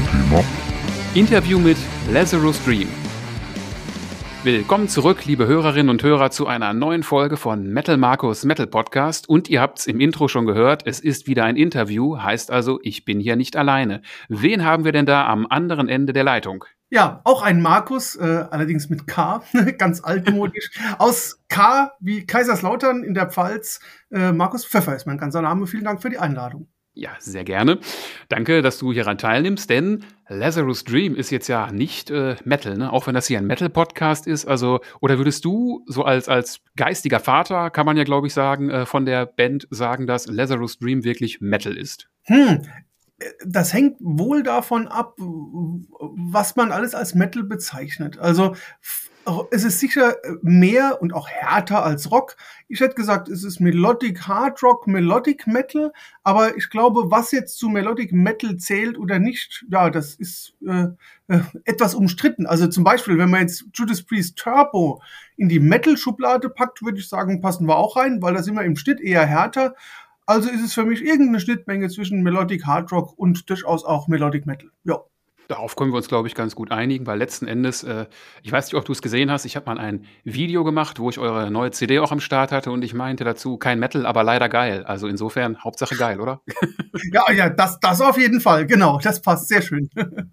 Thema. Interview mit Lazarus Dream. Willkommen zurück, liebe Hörerinnen und Hörer, zu einer neuen Folge von Metal Markus Metal Podcast. Und ihr habt's im Intro schon gehört, es ist wieder ein Interview, heißt also, ich bin hier nicht alleine. Wen haben wir denn da am anderen Ende der Leitung? Ja, auch ein Markus, allerdings mit K, ganz altmodisch. Aus K wie Kaiserslautern in der Pfalz. Markus Pfeffer ist mein ganzer Name. Vielen Dank für die Einladung. Ja, sehr gerne. Danke, dass du hieran teilnimmst, denn Lazarus Dream ist jetzt ja nicht Metal, ne? Auch wenn das hier ein Metal-Podcast ist. Also, oder würdest du so als geistiger Vater, kann man ja, glaube ich, sagen, von der Band sagen, dass Lazarus Dream wirklich Metal ist? Das hängt wohl davon ab, was man alles als Metal bezeichnet. Also es ist sicher mehr und auch härter als Rock. Ich hätte gesagt, es ist Melodic Hard Rock, Melodic Metal. Aber ich glaube, was jetzt zu Melodic Metal zählt oder nicht, ja, das ist etwas umstritten. Also zum Beispiel, wenn man jetzt Judas Priest Turbo in die Metal-Schublade packt, würde ich sagen, passen wir auch rein, weil da sind wir im Schnitt eher härter. Also ist es für mich irgendeine Schnittmenge zwischen Melodic Hard Rock und durchaus auch Melodic Metal. Ja. Darauf können wir uns, glaube ich, ganz gut einigen, weil letzten Endes, ich weiß nicht, ob du es gesehen hast, ich habe mal ein Video gemacht, wo ich eure neue CD auch am Start hatte und ich meinte dazu, kein Metal, aber leider geil. Also insofern, Hauptsache geil, oder? Ja, das auf jeden Fall, genau, das passt sehr schön.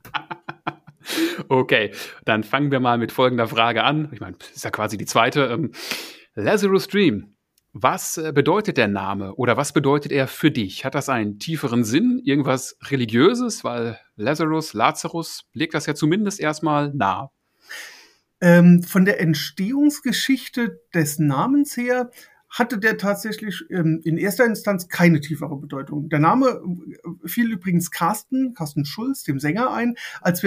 Okay, dann fangen wir mal mit folgender Frage an. Ich meine, das ist ja quasi die zweite. Lazarus Dream. Was bedeutet der Name oder was bedeutet er für dich? Hat das einen tieferen Sinn, irgendwas Religiöses? Weil Lazarus legt das ja zumindest erstmal nahe. Von der Entstehungsgeschichte des Namens her hatte der tatsächlich in erster Instanz keine tiefere Bedeutung. Der Name fiel übrigens Carsten Schulz, dem Sänger, ein, als wir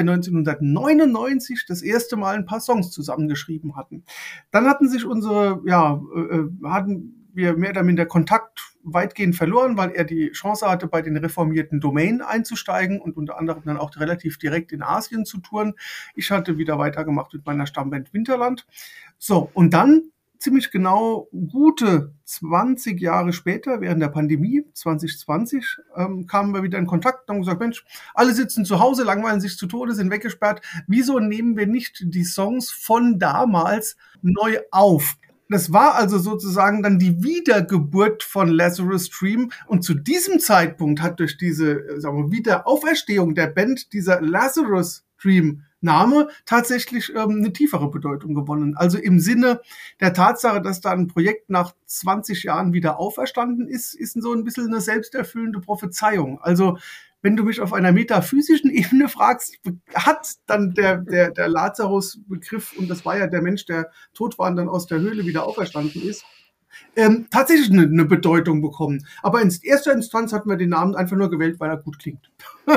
1999 das erste Mal ein paar Songs zusammengeschrieben hatten. Dann hatten sich hatten wir mehr oder minder Kontakt weitgehend verloren, weil er die Chance hatte, bei den reformierten Domain einzusteigen und unter anderem dann auch relativ direkt in Asien zu touren. Ich hatte wieder weitergemacht mit meiner Stammband Winterland. So, und dann ziemlich genau gute 20 Jahre später, während der Pandemie 2020, kamen wir wieder in Kontakt und haben gesagt, Mensch, alle sitzen zu Hause, langweilen sich zu Tode, sind weggesperrt. Wieso nehmen wir nicht die Songs von damals neu auf? Das war also sozusagen dann die Wiedergeburt von Lazarus Dream. Und zu diesem Zeitpunkt hat durch diese Wiederauferstehung der Band dieser Lazarus Dream Name tatsächlich eine tiefere Bedeutung gewonnen. Also im Sinne der Tatsache, dass da ein Projekt nach 20 Jahren wieder auferstanden ist so ein bisschen eine selbsterfüllende Prophezeiung. Also wenn du mich auf einer metaphysischen Ebene fragst, hat dann der Lazarus-Begriff, und das war ja der Mensch, der tot war und dann aus der Höhle wieder auferstanden ist, tatsächlich eine Bedeutung bekommen. Aber in erster Instanz hatten wir den Namen einfach nur gewählt, weil er gut klingt.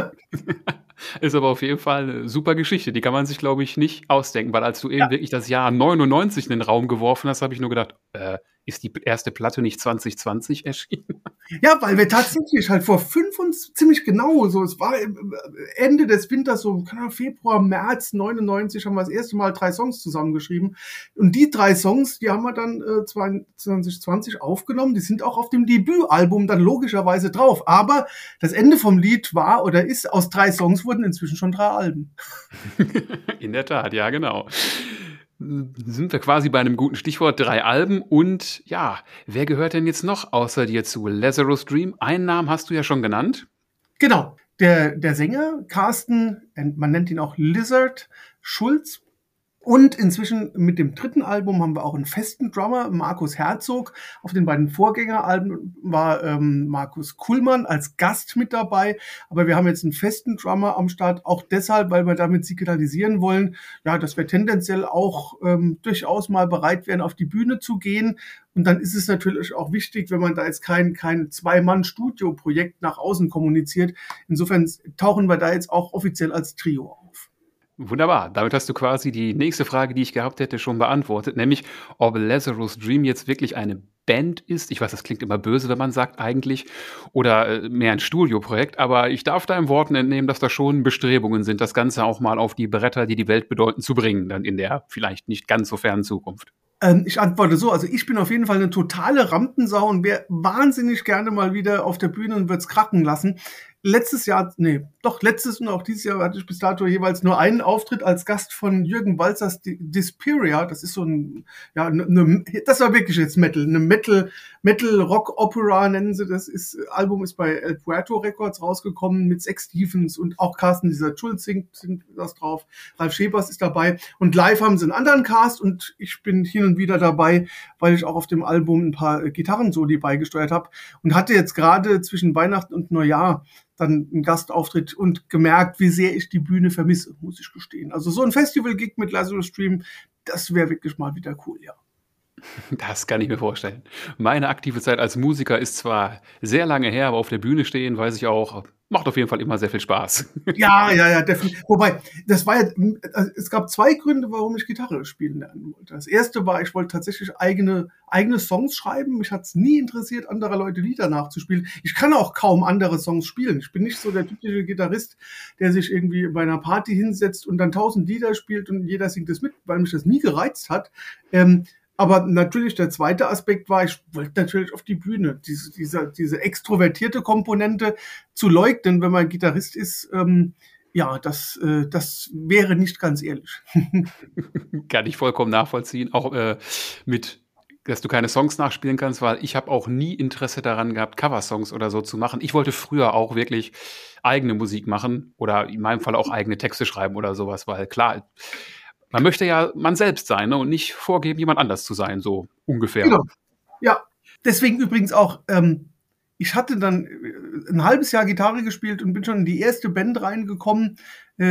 Ist aber auf jeden Fall eine super Geschichte. Die kann man sich, glaube ich, nicht ausdenken, weil als du eben wirklich das Jahr 99 in den Raum geworfen hast, habe ich nur gedacht, ist die erste Platte nicht 2020 erschienen? Ja, weil wir tatsächlich halt vor ziemlich genau, so, es war Ende des Winters, so Februar, März 99, haben wir das erste Mal 3 Songs zusammengeschrieben. Und die 3 Songs, die haben wir dann 2020 aufgenommen. Die sind auch auf dem Debütalbum dann logischerweise drauf. Aber das Ende vom Lied war oder ist, aus 3 Songs wurden inzwischen schon 3 Alben. In der Tat, ja, genau. Sind wir quasi bei einem guten Stichwort, 3 Alben. Und ja, wer gehört denn jetzt noch außer dir zu Lazarus Dream? Einen Namen hast du ja schon genannt. Genau, der Sänger Carsten, man nennt ihn auch Lizard Schulz. Und inzwischen mit dem 3. Album haben wir auch einen festen Drummer, Markus Herzog. Auf den beiden Vorgängeralben war Markus Kuhlmann als Gast mit dabei. Aber wir haben jetzt einen festen Drummer am Start, auch deshalb, weil wir damit signalisieren wollen, ja, dass wir tendenziell auch durchaus mal bereit wären, auf die Bühne zu gehen. Und dann ist es natürlich auch wichtig, wenn man da jetzt kein 2-Mann-Studio-Projekt nach außen kommuniziert. Insofern tauchen wir da jetzt auch offiziell als Trio auf. Wunderbar, damit hast du quasi die nächste Frage, die ich gehabt hätte, schon beantwortet, nämlich ob Lazarus Dream jetzt wirklich eine Band ist. Ich weiß, das klingt immer böse, wenn man sagt eigentlich, oder mehr ein Studioprojekt, aber ich darf deinen Worten entnehmen, dass da schon Bestrebungen sind, das Ganze auch mal auf die Bretter, die die Welt bedeuten, zu bringen, dann in der vielleicht nicht ganz so fernen Zukunft. Ich antworte so, also ich bin auf jeden Fall eine totale Rampensau und wäre wahnsinnig gerne mal wieder auf der Bühne und würde es krachen lassen. letztes und auch dieses Jahr hatte ich bis dato jeweils nur einen Auftritt als Gast von Jürgen Walzers Disperia. Das ist so das war wirklich jetzt Metal, eine Metal-Rock-Opera nennen sie das. Album ist bei El Puerto Records rausgekommen mit Zach Stevens und auch Carsten dieser Schulz sind das drauf. Ralf Schepers ist dabei und live haben sie einen anderen Cast und ich bin hin und wieder dabei, weil ich auch auf dem Album ein paar Gitarrensoli beigesteuert habe und hatte jetzt gerade zwischen Weihnachten und Neujahr dann einen Gastauftritt und gemerkt, wie sehr ich die Bühne vermisse, muss ich gestehen. Also so ein Festival-Gig mit Lazarus Stream, das wäre wirklich mal wieder cool, ja. Das kann ich mir vorstellen. Meine aktive Zeit als Musiker ist zwar sehr lange her, aber auf der Bühne stehen, weiß ich auch, macht auf jeden Fall immer sehr viel Spaß. Ja, definitiv. Wobei, das war ja, es gab zwei Gründe, warum ich Gitarre spielen lernen wollte. Das erste war, ich wollte tatsächlich eigene Songs schreiben. Mich hat es nie interessiert, anderer Leute Lieder nachzuspielen. Ich kann auch kaum andere Songs spielen. Ich bin nicht so der typische Gitarrist, der sich irgendwie bei einer Party hinsetzt und dann 1000 Lieder spielt und jeder singt es mit, weil mich das nie gereizt hat. Aber natürlich der zweite Aspekt war, ich wollte natürlich auf die Bühne. Diese extrovertierte Komponente zu leugnen, wenn man Gitarrist ist, das wäre nicht ganz ehrlich. Kann ich vollkommen nachvollziehen. Auch dass du keine Songs nachspielen kannst, weil ich habe auch nie Interesse daran gehabt, Coversongs oder so zu machen. Ich wollte früher auch wirklich eigene Musik machen oder in meinem Fall auch eigene Texte schreiben oder sowas, weil klar, man möchte ja man selbst sein, ne, und nicht vorgeben, jemand anders zu sein, so ungefähr. Genau. Ja, deswegen übrigens auch, ich hatte dann ein halbes Jahr Gitarre gespielt und bin schon in die erste Band reingekommen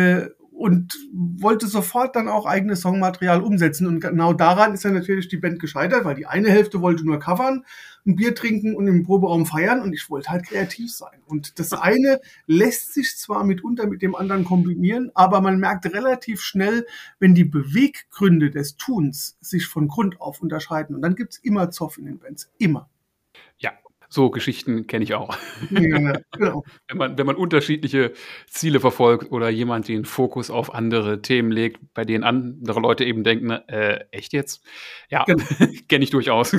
und wollte sofort dann auch eigenes Songmaterial umsetzen. Und genau daran ist ja natürlich die Band gescheitert, weil die eine Hälfte wollte nur covern, ein Bier trinken und im Proberaum feiern und ich wollte halt kreativ sein. Und das eine lässt sich zwar mitunter mit dem anderen kombinieren, aber man merkt relativ schnell, wenn die Beweggründe des Tuns sich von Grund auf unterscheiden. Und dann gibt's immer Zoff in den Bands. Immer. Ja, so Geschichten kenne ich auch. Ja, genau. Wenn man unterschiedliche Ziele verfolgt oder jemand den Fokus auf andere Themen legt, bei denen andere Leute eben denken, echt jetzt? Ja, Genau. kenne ich durchaus.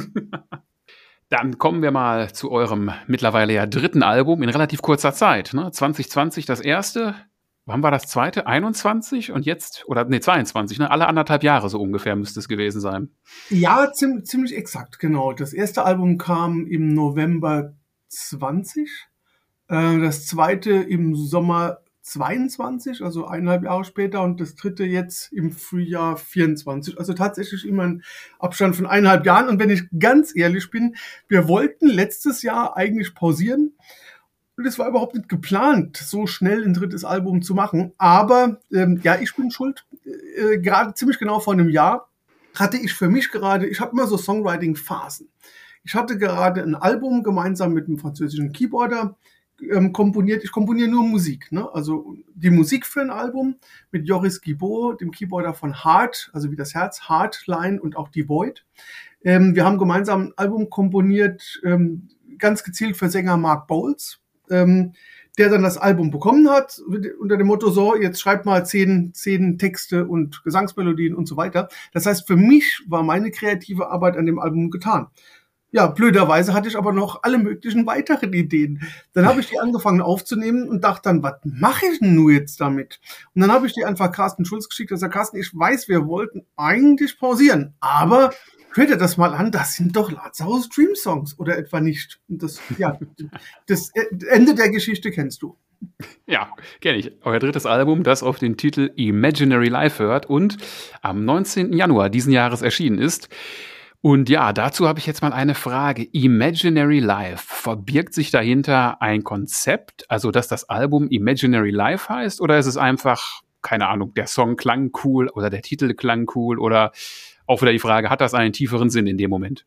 Dann kommen wir mal zu eurem mittlerweile ja dritten Album in relativ kurzer Zeit. Ne? 2020 das erste. Wann war das zweite? 21 und jetzt, oder nee, 22, ne? Alle 1,5 Jahre so ungefähr müsste es gewesen sein. Ja, ziemlich exakt, genau. Das erste Album kam im November 20, das zweite im Sommer 22, also 1,5 Jahre später und das dritte jetzt im Frühjahr 24. Also tatsächlich immer ein Abstand von 1,5 Jahren. Und wenn ich ganz ehrlich bin, wir wollten letztes Jahr eigentlich pausieren. Und es war überhaupt nicht geplant, so schnell ein drittes Album zu machen. Aber ich bin schuld. Gerade ziemlich genau vor einem Jahr hatte ich für mich gerade, ich habe immer so Songwriting-Phasen. Ich hatte gerade ein Album gemeinsam mit einem französischen Keyboarder komponiert. Ich komponiere nur Musik, ne? Also die Musik für ein Album mit Joris Guibaud, dem Keyboarder von Heart, also wie das Herz, Heartline und auch die Void. Wir haben gemeinsam ein Album komponiert, ganz gezielt für Sänger Mark Bowles, der dann das Album bekommen hat, unter dem Motto, so, jetzt schreibt mal 10 Texte und Gesangsmelodien und so weiter. Das heißt, für mich war meine kreative Arbeit an dem Album getan. Ja, blöderweise hatte ich aber noch alle möglichen weiteren Ideen. Dann habe ich die angefangen aufzunehmen und dachte dann, was mache ich denn nun jetzt damit? Und dann habe ich die einfach Carsten Schulz geschickt. Also Carsten, ich weiß, wir wollten eigentlich pausieren, aber hört ihr das mal an, das sind doch Lazarus Dream Songs oder etwa nicht? Und das Ende der Geschichte kennst du. Ja, kenne ich. Euer drittes Album, das auf den Titel Imaginary Life hört und am 19. Januar diesen Jahres erschienen ist. Und ja, dazu habe ich jetzt mal eine Frage. Imaginary Life, verbirgt sich dahinter ein Konzept, also dass das Album Imaginary Life heißt, oder ist es einfach, keine Ahnung, der Song klang cool oder der Titel klang cool oder auch wieder die Frage, hat das einen tieferen Sinn in dem Moment?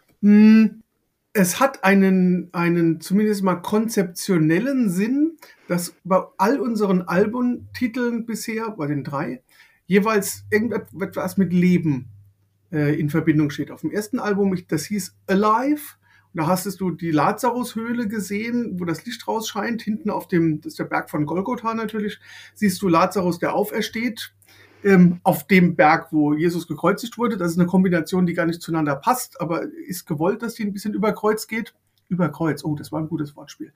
Es hat einen zumindest mal konzeptionellen Sinn, dass bei all unseren Albumtiteln bisher, bei den 3, jeweils irgendetwas mit Leben in Verbindung steht. Auf dem ersten Album, das hieß Alive, und da hast du die Lazarus-Höhle gesehen, wo das Licht rausscheint. Hinten das ist der Berg von Golgotha natürlich, siehst du Lazarus, der aufersteht, auf dem Berg, wo Jesus gekreuzigt wurde. Das ist eine Kombination, die gar nicht zueinander passt, aber ist gewollt, dass die ein bisschen über Kreuz geht. über Kreuz. Oh, das war ein gutes Wortspiel.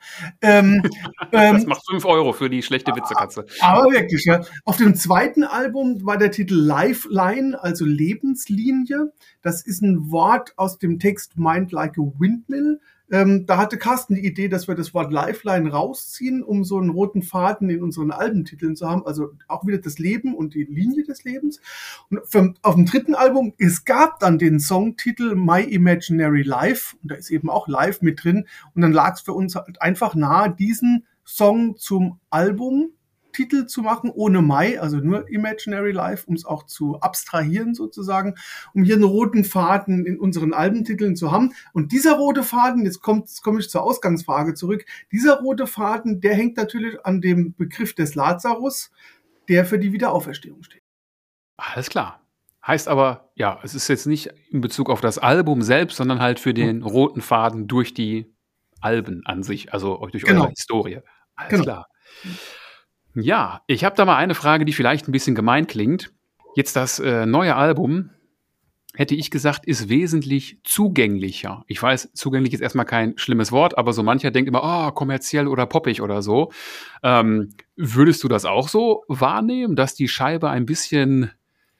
Das macht 5 Euro für die schlechte Witzekatze. Aber wirklich, ja. Auf dem zweiten Album war der Titel Lifeline, also Lebenslinie. Das ist ein Wort aus dem Text Mind Like a Windmill. Da hatte Carsten die Idee, dass wir das Wort Lifeline rausziehen, um so einen roten Faden in unseren Albentiteln zu haben. Also auch wieder das Leben und die Linie des Lebens. Und auf dem dritten Album, es gab dann den Songtitel My Imaginary Life. Und da ist eben auch Live mit drin. Und dann lag es für uns halt einfach nahe, diesen Song zum Album Titel zu machen, ohne My, also nur Imaginary Life, um es auch zu abstrahieren sozusagen, um hier einen roten Faden in unseren Albentiteln zu haben. Und dieser rote Faden, jetzt komme ich zur Ausgangsfrage zurück, dieser rote Faden, der hängt natürlich an dem Begriff des Lazarus, der für die Wiederauferstehung steht. Alles klar. Heißt aber, ja, es ist jetzt nicht in Bezug auf das Album selbst, sondern halt für den roten Faden durch die Alben an sich, also durch eure Historie. Alles klar. Ja, ich habe da mal eine Frage, die vielleicht ein bisschen gemein klingt. Jetzt das neue Album, hätte ich gesagt, ist wesentlich zugänglicher. Ich weiß, zugänglich ist erstmal kein schlimmes Wort, aber so mancher denkt immer, oh, kommerziell oder poppig oder so. Würdest du das auch so wahrnehmen, dass die Scheibe ein bisschen,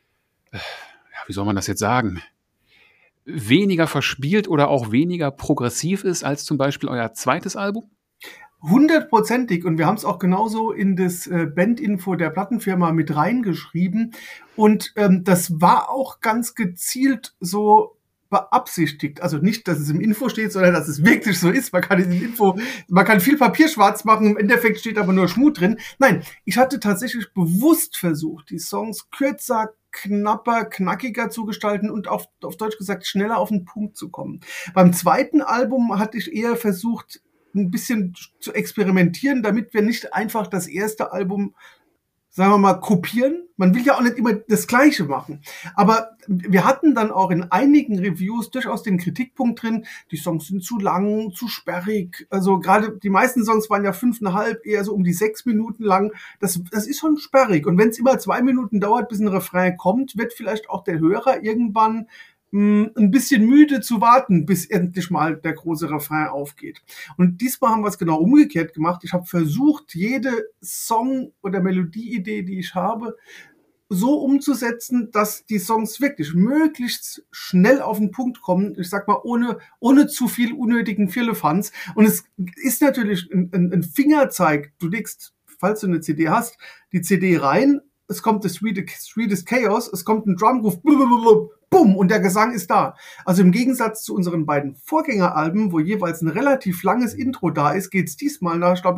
wie soll man das jetzt sagen, weniger verspielt oder auch weniger progressiv ist als zum Beispiel euer zweites Album? 100%ig, und wir haben es auch genauso in das Bandinfo der Plattenfirma mit reingeschrieben, und das war auch ganz gezielt so beabsichtigt. Also nicht, dass es im Info steht, sondern dass es wirklich so ist. Man kann viel Papier schwarz machen, im Endeffekt steht aber nur Schmut drin. Nein, ich hatte tatsächlich bewusst versucht, die Songs kürzer, knapper, knackiger zu gestalten und auf Deutsch gesagt schneller auf den Punkt zu kommen. Beim zweiten Album hatte ich eher versucht, ein bisschen zu experimentieren, damit wir nicht einfach das erste Album, sagen wir mal, kopieren. Man will ja auch nicht immer das Gleiche machen. Aber wir hatten dann auch in einigen Reviews durchaus den Kritikpunkt drin, die Songs sind zu lang, zu sperrig. Also gerade die meisten Songs waren ja 5,5, eher so um die 6 Minuten lang. Das ist schon sperrig. Und wenn es immer 2 Minuten dauert, bis ein Refrain kommt, wird vielleicht auch der Hörer irgendwann ein bisschen müde zu warten, bis endlich mal der große Refrain aufgeht. Und diesmal haben wir es genau umgekehrt gemacht. Ich habe versucht, jede Song- oder Melodieidee, die ich habe, so umzusetzen, dass die Songs wirklich möglichst schnell auf den Punkt kommen. Ich sag mal, ohne zu viel unnötigen Firlefanz. Und es ist natürlich ein Fingerzeig. Du legst, falls du eine CD hast, die CD rein, es kommt das Sweetest Chaos, es kommt ein Drumgroove, bumm, und der Gesang ist da. Also im Gegensatz zu unseren beiden Vorgängeralben, wo jeweils ein relativ langes Intro da ist, geht's diesmal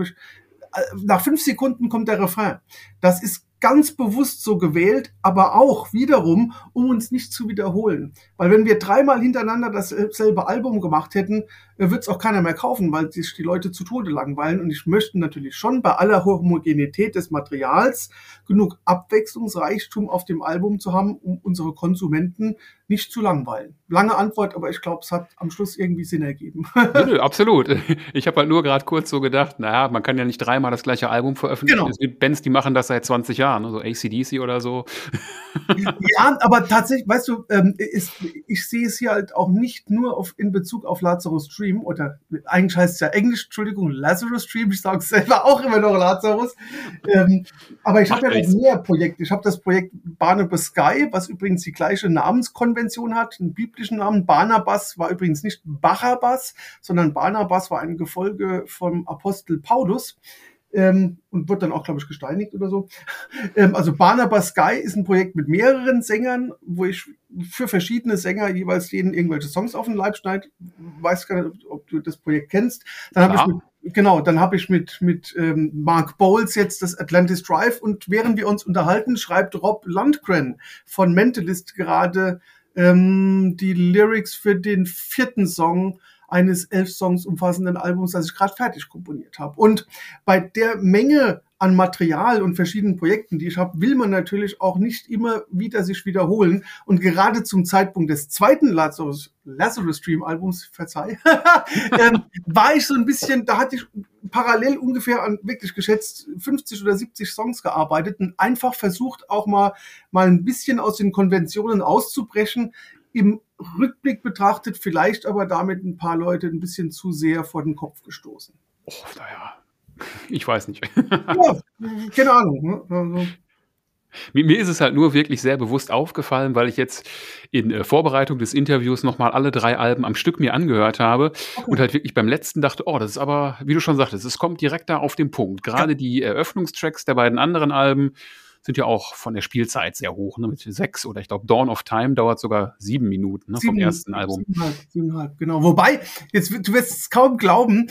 nach 5 Sekunden kommt der Refrain. Das ist ganz bewusst so gewählt, aber auch wiederum, um uns nicht zu wiederholen. Weil wenn wir 3-mal hintereinander dasselbe Album gemacht hätten, wird es auch keiner mehr kaufen, weil sich die Leute zu Tode langweilen. Und ich möchte natürlich schon bei aller Homogenität des Materials genug Abwechslungsreichtum auf dem Album zu haben, um unsere Konsumenten nicht zu langweilen. Lange Antwort, aber ich glaube, es hat am Schluss irgendwie Sinn ergeben. Nö, absolut. Ich habe halt nur gerade kurz so gedacht, naja, man kann ja nicht 3-mal das gleiche Album veröffentlichen. Genau. Es gibt Bands, die machen das seit 20 Jahren, so AC/DC oder so. Ja, aber tatsächlich, weißt du, ich sehe es hier halt auch nicht nur in Bezug auf Lazarus Stream, oder eigentlich heißt es ja Englisch, Entschuldigung, Lazarus Stream, ich sage es selber auch immer noch Lazarus. Aber ich habe ja noch mehr Projekte. Ich habe das Projekt Barnabas Sky, was übrigens die gleiche Namenskonvention hat, einen biblischen Namen. Barnabas war übrigens nicht Barabbas, sondern Barnabas war ein Gefolge vom Apostel Paulus. Und wird dann auch, glaube ich, gesteinigt oder so. Also Barnabas Sky ist ein Projekt mit mehreren Sängern, wo ich für verschiedene Sänger jeweils denen irgendwelche Songs auf den Leib schneide. Weiß gar nicht, ob du das Projekt kennst. Dann habe ich mit Mark Bowles jetzt das Atlantis Drive, und während wir uns unterhalten, schreibt Rob Lundgren von Mentalist gerade die Lyrics für den 4. Song eines 11 Songs umfassenden Albums, das ich gerade fertig komponiert habe. Und bei der Menge an Material und verschiedenen Projekten, die ich habe, will man natürlich auch nicht immer wieder sich wiederholen. Und gerade zum Zeitpunkt des zweiten Lazarus Stream Albums, verzeih, war ich so ein bisschen, da hatte ich parallel ungefähr an wirklich geschätzt 50 oder 70 Songs gearbeitet und einfach versucht, auch mal ein bisschen aus den Konventionen auszubrechen. im Rückblick betrachtet vielleicht aber damit ein paar Leute ein bisschen zu sehr vor den Kopf gestoßen. Oh, naja, ich weiß nicht. Ja, keine Ahnung. Ne? Also, Mir ist es halt nur wirklich sehr bewusst aufgefallen, weil ich jetzt in Vorbereitung des Interviews nochmal alle 3 Alben am Stück mir angehört habe okay. und halt wirklich beim letzten dachte, oh, das ist aber, wie du schon sagtest, es kommt direkt da auf den Punkt. Ja. Gerade die Eröffnungstracks der beiden anderen Alben sind ja auch von der Spielzeit sehr hoch, ne? Mit 6 oder ich glaube Dawn of Time dauert sogar 7 Minuten, ne, vom ersten Album. 7,5, genau. Wobei, du wirst es kaum glauben,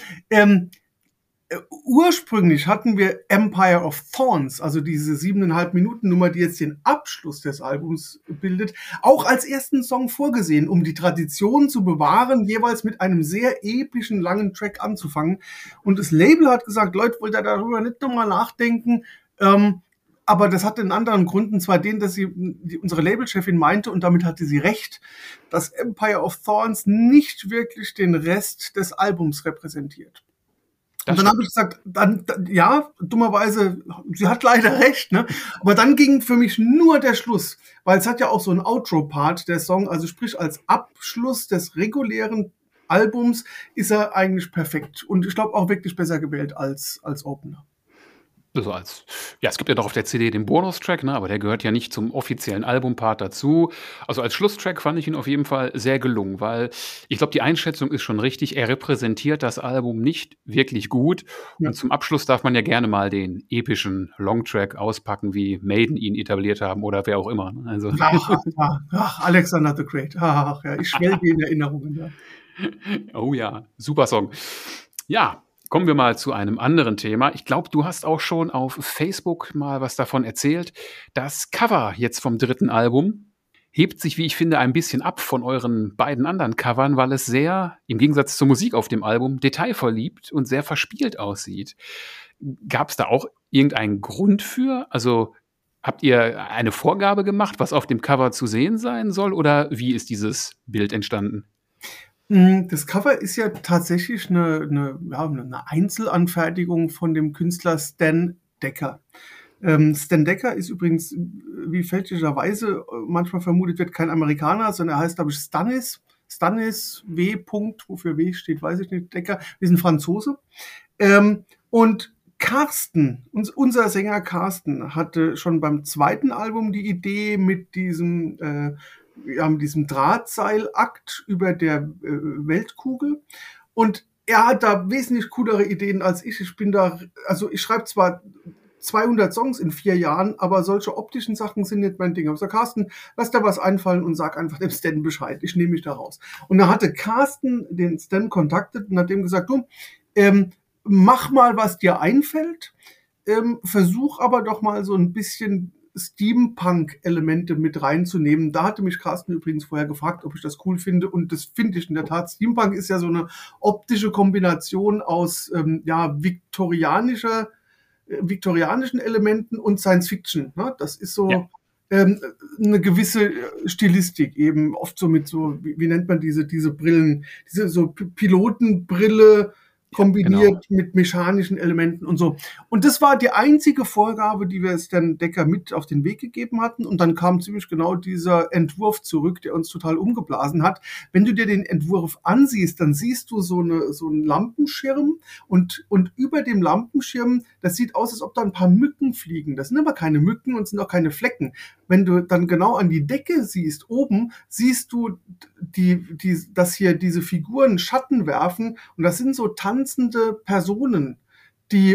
ursprünglich hatten wir Empire of Thorns, also diese 7,5 Minuten Nummer, die jetzt den Abschluss des Albums bildet, auch als ersten Song vorgesehen, um die Tradition zu bewahren, jeweils mit einem sehr epischen, langen Track anzufangen. Und das Label hat gesagt, Leute, wollt ihr darüber nicht nochmal nachdenken? Aber das hatte einen anderen Grund, und zwar den, dass unsere Labelchefin meinte, und damit hatte sie recht, dass Empire of Thorns nicht wirklich den Rest des Albums repräsentiert. Und dann habe ich gesagt, ja, dummerweise, sie hat leider recht, ne? Aber dann ging für mich nur der Schluss, weil es hat ja auch so einen Outro-Part, der Song, also sprich als Abschluss des regulären Albums ist er eigentlich perfekt. Und ich glaube auch wirklich besser gewählt als Opener. Also es gibt ja doch auf der CD den Bonustrack, ne, aber der gehört ja nicht zum offiziellen Albumpart dazu. Also als Schlusstrack fand ich ihn auf jeden Fall sehr gelungen, weil ich glaube, die Einschätzung ist schon richtig. Er repräsentiert das Album nicht wirklich gut. Ja. Und zum Abschluss darf man ja gerne mal den epischen Longtrack auspacken, wie Maiden ihn etabliert haben oder wer auch immer. Also. Ach, Alexander the Great. Ach, ja, ich schwelge in Erinnerungen. Ja. Oh ja, super Song. Ja. Kommen wir mal zu einem anderen Thema. Ich glaube, du hast auch schon auf Facebook mal was davon erzählt. Das Cover jetzt vom 3. Album hebt sich, wie ich finde, ein bisschen ab von euren beiden anderen Covern, weil es sehr, im Gegensatz zur Musik auf dem Album, detailverliebt und sehr verspielt aussieht. Gab es da auch irgendeinen Grund für? Also habt ihr eine Vorgabe gemacht, was auf dem Cover zu sehen sein soll? Oder wie ist dieses Bild entstanden? Das Cover ist ja tatsächlich eine Einzelanfertigung von dem Künstler Stan Decker. Stan Decker ist übrigens, wie fälschlicherweise manchmal vermutet wird, kein Amerikaner, sondern er heißt, glaube ich, Stanis W. Wofür W steht, weiß ich nicht, Decker, ist ein Franzose. Und Carsten, unser Sänger Carsten, hatte schon beim 2. Album die Idee mit diesem Drahtseilakt über der Weltkugel. Und er hat da wesentlich coolere Ideen als ich. Ich schreibe zwar 200 Songs in 4 Jahren, aber solche optischen Sachen sind nicht mein Ding. Aber so, Carsten, lass dir was einfallen und sag einfach dem Stan Bescheid. Ich nehme mich da raus. Und da hatte Carsten den Stan kontaktet und hat dem gesagt, du, mach mal, was dir einfällt. Versuch aber doch mal so ein bisschen Steampunk-Elemente mit reinzunehmen. Da hatte mich Carsten übrigens vorher gefragt, ob ich das cool finde, und das finde ich in der Tat. Steampunk ist ja so eine optische Kombination aus viktorianischen Elementen und Science Fiction. Ne? Das ist so eine gewisse Stilistik, eben oft so mit so, wie nennt man diese Brillen, diese so Pilotenbrille, kombiniert mit mechanischen Elementen und so. Und das war die einzige Vorgabe, die wir Stan Decker mit auf den Weg gegeben hatten. Und dann kam ziemlich genau dieser Entwurf zurück, der uns total umgeblasen hat. Wenn du dir den Entwurf ansiehst, dann siehst du so einen Lampenschirm und über dem Lampenschirm, das sieht aus, als ob da ein paar Mücken fliegen. Das sind aber keine Mücken und sind auch keine Flecken. Wenn du dann genau an die Decke siehst, oben, siehst du, dass hier diese Figuren Schatten werfen, und das sind so tanzende Personen, die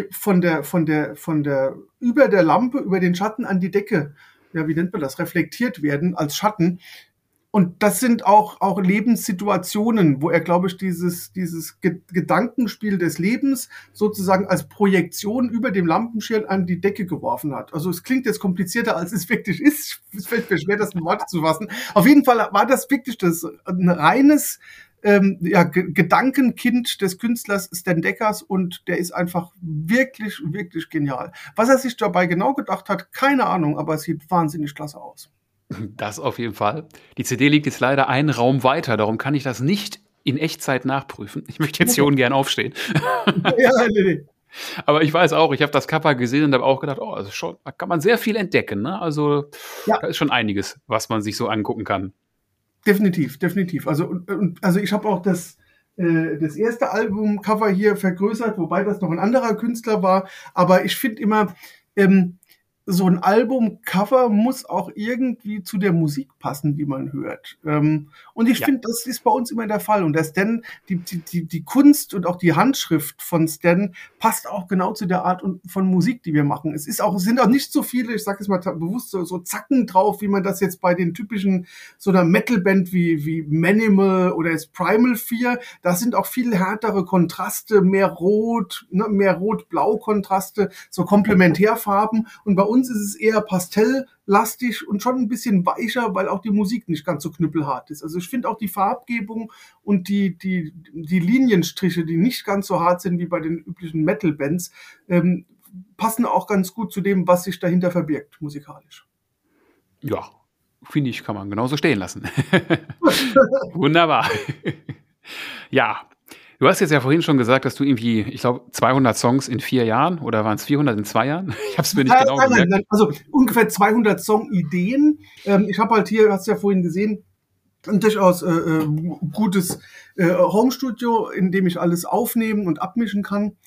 über der Lampe, über den Schatten an die Decke, ja, wie nennt man das, reflektiert werden als Schatten. Und das sind auch Lebenssituationen, wo er, glaube ich, dieses Gedankenspiel des Lebens sozusagen als Projektion über dem Lampenschirm an die Decke geworfen hat. Also es klingt jetzt komplizierter, als es wirklich ist. Es fällt mir schwer, das in Worte zu fassen. Auf jeden Fall war das wirklich ein reines Gedankenkind des Künstlers Stan Deckers, und der ist einfach wirklich, wirklich genial. Was er sich dabei genau gedacht hat, keine Ahnung, aber es sieht wahnsinnig klasse aus. Das auf jeden Fall. Die CD liegt jetzt leider einen Raum weiter, darum kann ich das nicht in Echtzeit nachprüfen. Ich möchte jetzt hier ungern aufstehen. Ja, nee. Aber ich weiß auch, ich habe das Cover gesehen und habe auch gedacht, da kann man sehr viel entdecken. Ne? Also da ist schon einiges, was man sich so angucken kann. Definitiv, definitiv. Also ich habe auch das erste Albumcover hier vergrößert, wobei das noch ein anderer Künstler war. Aber ich finde immer, ähm, so ein Albumcover muss auch irgendwie zu der Musik passen, die man hört. Und ich Ja. finde, das ist bei uns immer der Fall. Und der Stan, die Kunst und auch die Handschrift von Stan passt auch genau zu der Art von Musik, die wir machen. Es sind auch nicht so viele, ich sage es mal bewusst, so Zacken drauf, wie man das jetzt bei den typischen so einer Metalband wie Manimal oder jetzt Primal Fear. Da sind auch viel härtere Kontraste, mehr Rot, ne, mehr Rot-Blau-Kontraste, so Komplementärfarben. Und bei uns ist es eher pastelllastig und schon ein bisschen weicher, weil auch die Musik nicht ganz so knüppelhart ist. Also ich finde auch die Farbgebung und die Linienstriche, die nicht ganz so hart sind wie bei den üblichen Metal-Bands, passen auch ganz gut zu dem, was sich dahinter verbirgt, musikalisch. Ja, finde ich, kann man genauso stehen lassen. Wunderbar. Ja, du hast jetzt ja vorhin schon gesagt, dass du irgendwie, ich glaube, 200 Songs in 4 Jahren oder waren es 400 in 2 Jahren? Ich habe es mir nicht genau gemerkt. Nein, also ungefähr 200 Song-Ideen. Ich habe halt hier, hast du ja vorhin gesehen, ein durchaus gutes Home-Studio, in dem ich alles aufnehmen und abmischen kann.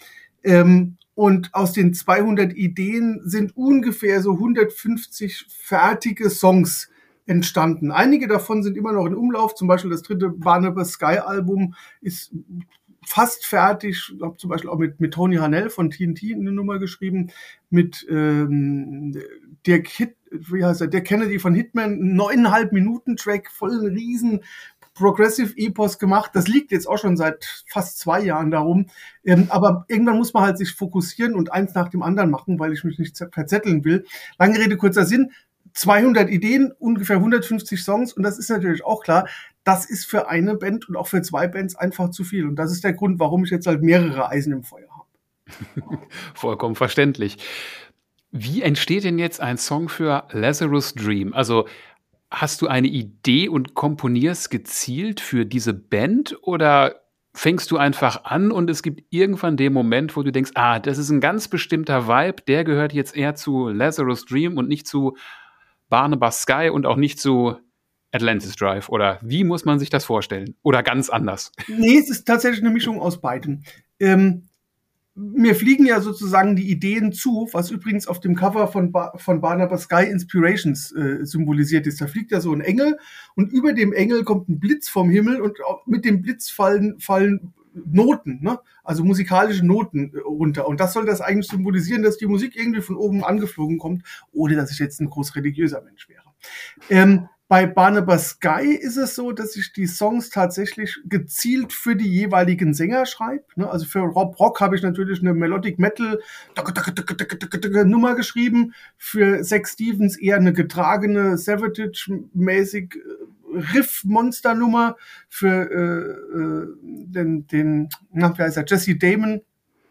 Und aus den 200 Ideen sind ungefähr so 150 fertige Songs entstanden. Einige davon sind immer noch in Umlauf. Zum Beispiel das dritte Barnabas Sky Album ist fast fertig. Ich habe zum Beispiel auch mit Tony Hanel von TNT eine Nummer geschrieben, mit Dirk Kennedy von Hitman, 9,5 Minuten Track, voll ein riesen Progressive Epos gemacht. Das liegt jetzt auch schon seit fast 2 Jahren darum. Aber irgendwann muss man halt sich fokussieren und eins nach dem anderen machen, weil ich mich nicht verzetteln will. Lange Rede, kurzer Sinn. 200 Ideen, ungefähr 150 Songs. Und das ist natürlich auch klar, das ist für eine Band und auch für 2 Bands einfach zu viel. Und das ist der Grund, warum ich jetzt halt mehrere Eisen im Feuer habe. Vollkommen verständlich. Wie entsteht denn jetzt ein Song für Lazarus Dream? Also hast du eine Idee und komponierst gezielt für diese Band oder fängst du einfach an und es gibt irgendwann den Moment, wo du denkst, das ist ein ganz bestimmter Vibe, der gehört jetzt eher zu Lazarus Dream und nicht zu Barnabas Sky und auch nicht zu Atlantis Drive? Oder wie muss man sich das vorstellen? Oder ganz anders? Nee, es ist tatsächlich eine Mischung aus beiden. Mir fliegen ja sozusagen die Ideen zu, was übrigens auf dem Cover von Barnabas Sky Inspirations symbolisiert ist. Da fliegt ja so ein Engel und über dem Engel kommt ein Blitz vom Himmel und mit dem Blitz fallen Noten, ne? Also musikalische Noten runter. Und das soll das eigentlich symbolisieren, dass die Musik irgendwie von oben angeflogen kommt, ohne dass ich jetzt ein groß religiöser Mensch wäre. Bei Barnabas Sky ist es so, dass ich die Songs tatsächlich gezielt für die jeweiligen Sänger schreibe. Also für Rob Rock habe ich natürlich eine Melodic Metal Nummer geschrieben. Für Zach Stevens eher eine getragene Savatage-mäßig Riff-Monster-Nummer. Für wie heißt er, Jesse Damon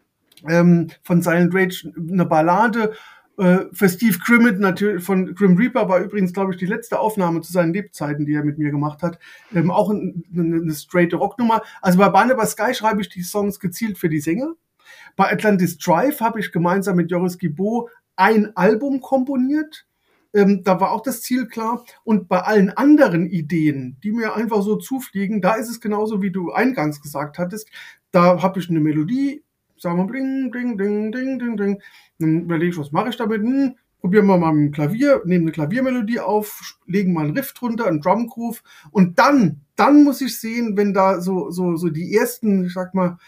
von Silent Rage eine Ballade. Für Steve Grimmett natürlich von Grim Reaper war übrigens, glaube ich, die letzte Aufnahme zu seinen Lebzeiten, die er mit mir gemacht hat. Auch eine straight Rocknummer. Also bei Barnabas Sky schreibe ich die Songs gezielt für die Sänger. Bei Atlantis Drive habe ich gemeinsam mit Joris Guibault ein Album komponiert. Da war auch das Ziel klar. Und bei allen anderen Ideen, die mir einfach so zufliegen, da ist es genauso, wie du eingangs gesagt hattest. Da habe ich eine Melodie, sagen wir bling, ding, ding, ding, ding, ding. Dann überlege ich, was mache ich damit? Probieren wir mal mit dem Klavier, nehmen eine Klaviermelodie auf, legen mal einen Riff drunter, einen Drumgroove. Und dann muss ich sehen, wenn da so die ersten, ich sag mal,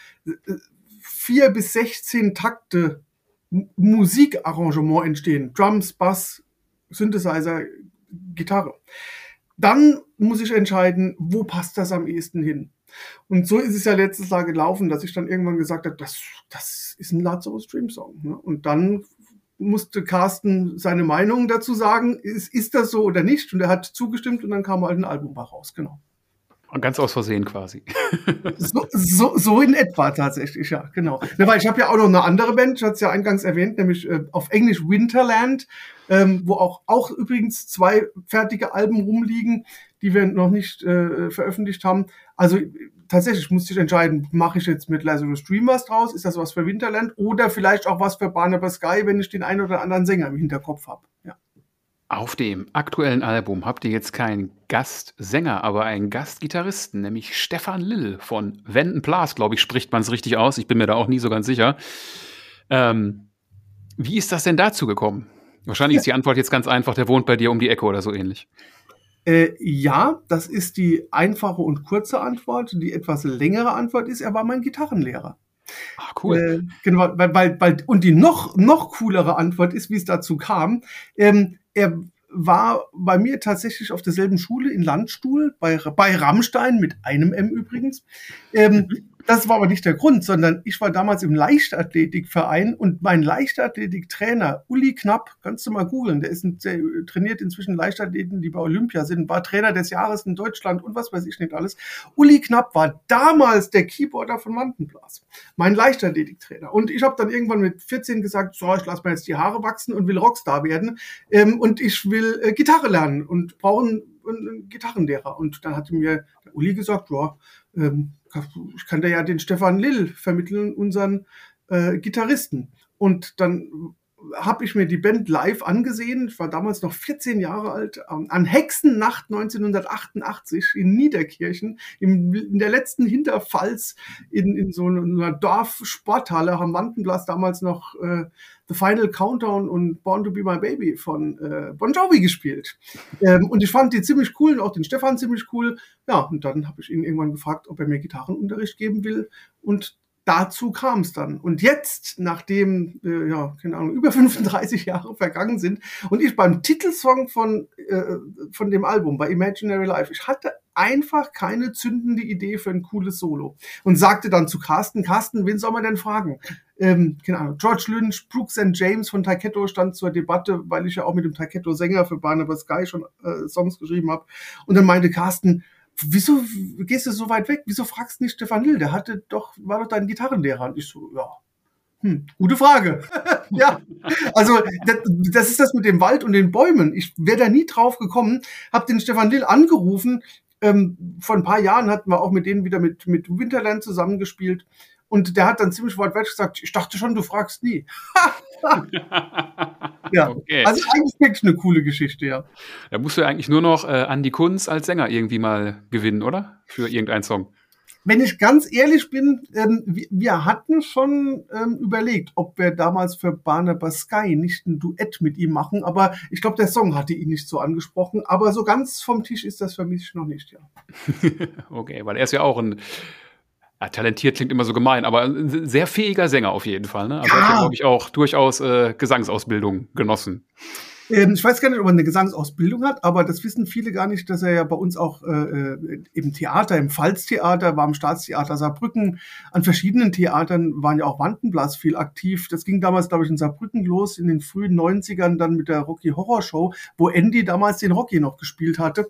4 bis 16 Takte Musikarrangement entstehen. Drums, Bass, Synthesizer, Gitarre. Dann muss ich entscheiden, wo passt das am ehesten hin. Und so ist es ja letztes Jahr gelaufen, dass ich dann irgendwann gesagt habe, das ist ein Lazarus Dream Song. Ne? Und dann musste Carsten seine Meinung dazu sagen, ist das so oder nicht? Und er hat zugestimmt und dann kam halt ein Album raus, genau. Und ganz aus Versehen quasi. So in etwa tatsächlich, ja, genau. Ja, weil ich habe ja auch noch eine andere Band, ich hatte es ja eingangs erwähnt, nämlich auf Englisch Winterland, wo auch übrigens 2 fertige Alben rumliegen, die wir noch nicht veröffentlicht haben. Also tatsächlich musste ich entscheiden, mache ich jetzt mit Lazarus Dream was draus? Ist das was für Winterland? Oder vielleicht auch was für Barnabas Sky, wenn ich den einen oder anderen Sänger im Hinterkopf habe. Ja. Auf dem aktuellen Album habt ihr jetzt keinen Gastsänger, aber einen Gastgitarristen, nämlich Stefan Lill von Vanden Plas, glaube ich, spricht man es richtig aus. Ich bin mir da auch nie so ganz sicher. Wie ist das denn dazu gekommen? Wahrscheinlich ist die Antwort jetzt ganz einfach, der wohnt bei dir um die Ecke oder so ähnlich. Ja, das ist die einfache und kurze Antwort. Die etwas längere Antwort ist, er war mein Gitarrenlehrer. Ah, cool. Genau, und die noch coolere Antwort ist, wie es dazu kam. Er war bei mir tatsächlich auf derselben Schule in Landstuhl, bei Rammstein, mit einem M übrigens. Das war aber nicht der Grund, sondern ich war damals im Leichtathletikverein und mein Leichtathletiktrainer, Uli Knapp, kannst du mal googeln, der trainiert inzwischen Leichtathleten, die bei Olympia sind, war Trainer des Jahres in Deutschland und was weiß ich nicht alles. Uli Knapp war damals der Keyboarder von Vanden Plas, mein Leichtathletiktrainer. Und ich habe dann irgendwann mit 14 gesagt, so, ich lasse mir jetzt die Haare wachsen und will Rockstar werden und ich will Gitarre lernen und brauche einen Gitarrenlehrer. Und dann hatte mir der Uli gesagt, ja, ich kann dir ja den Stefan Lill vermitteln, unseren Gitarristen. Und dann habe ich mir die Band live angesehen. Ich war damals noch 14 Jahre alt. An Hexennacht 1988 in Niederkirchen, in der letzten Hinterpfalz, in so einer Dorfsporthalle, haben Vanden Plas damals noch The Final Countdown und Born to Be My Baby von Bon Jovi gespielt. Und ich fand die ziemlich cool und auch den Stefan ziemlich cool. Ja, und dann habe ich ihn irgendwann gefragt, ob er mir Gitarrenunterricht geben will. Und dazu kam es dann. Und jetzt, nachdem, keine Ahnung, über 35 Jahre vergangen sind und ich beim Titelsong von dem Album, bei Imaginary Life, ich hatte einfach keine zündende Idee für ein cooles Solo und sagte dann zu Carsten, wen soll man denn fragen? Keine Ahnung, George Lynch, Brooks and James von Taiketto stand zur Debatte, weil ich ja auch mit dem Taiketto-Sänger für Barnabas Sky schon Songs geschrieben habe. Und dann meinte Carsten, wieso gehst du so weit weg? Wieso fragst du nicht Stefan Lill? Der war doch dein Gitarrenlehrer. Und ich so, ja, gute Frage. Ja, also das ist das mit dem Wald und den Bäumen. Ich wäre da nie drauf gekommen, habe den Stefan Lill angerufen. Vor ein paar Jahren hatten wir auch mit denen wieder mit Winterland zusammengespielt. Und der hat dann ziemlich wortwörtlich gesagt, ich dachte schon, du fragst nie. Ja, okay. Also eigentlich wirklich eine coole Geschichte, ja. Da musst du ja eigentlich nur noch Andi Kunz als Sänger irgendwie mal gewinnen, oder? Für irgendeinen Song. Wenn ich ganz ehrlich bin, wir hatten schon überlegt, ob wir damals für Barnabas Sky nicht ein Duett mit ihm machen, aber ich glaube, der Song hatte ihn nicht so angesprochen, aber so ganz vom Tisch ist das für mich noch nicht, ja. Okay, weil er ist ja auch talentiert klingt immer so gemein, aber ein sehr fähiger Sänger auf jeden Fall, ne? Also er hat ja, glaube ich, auch durchaus Gesangsausbildung genossen. Ich weiß gar nicht, ob er eine Gesangsausbildung hat, aber das wissen viele gar nicht, dass er ja bei uns auch im Theater, im Pfalztheater, war im Staatstheater Saarbrücken, an verschiedenen Theatern waren ja auch Vanden Plas viel aktiv. Das ging damals, glaube ich, in Saarbrücken los, in den frühen 90ern dann mit der Rocky Horror Show, wo Andy damals den Rocky noch gespielt hatte.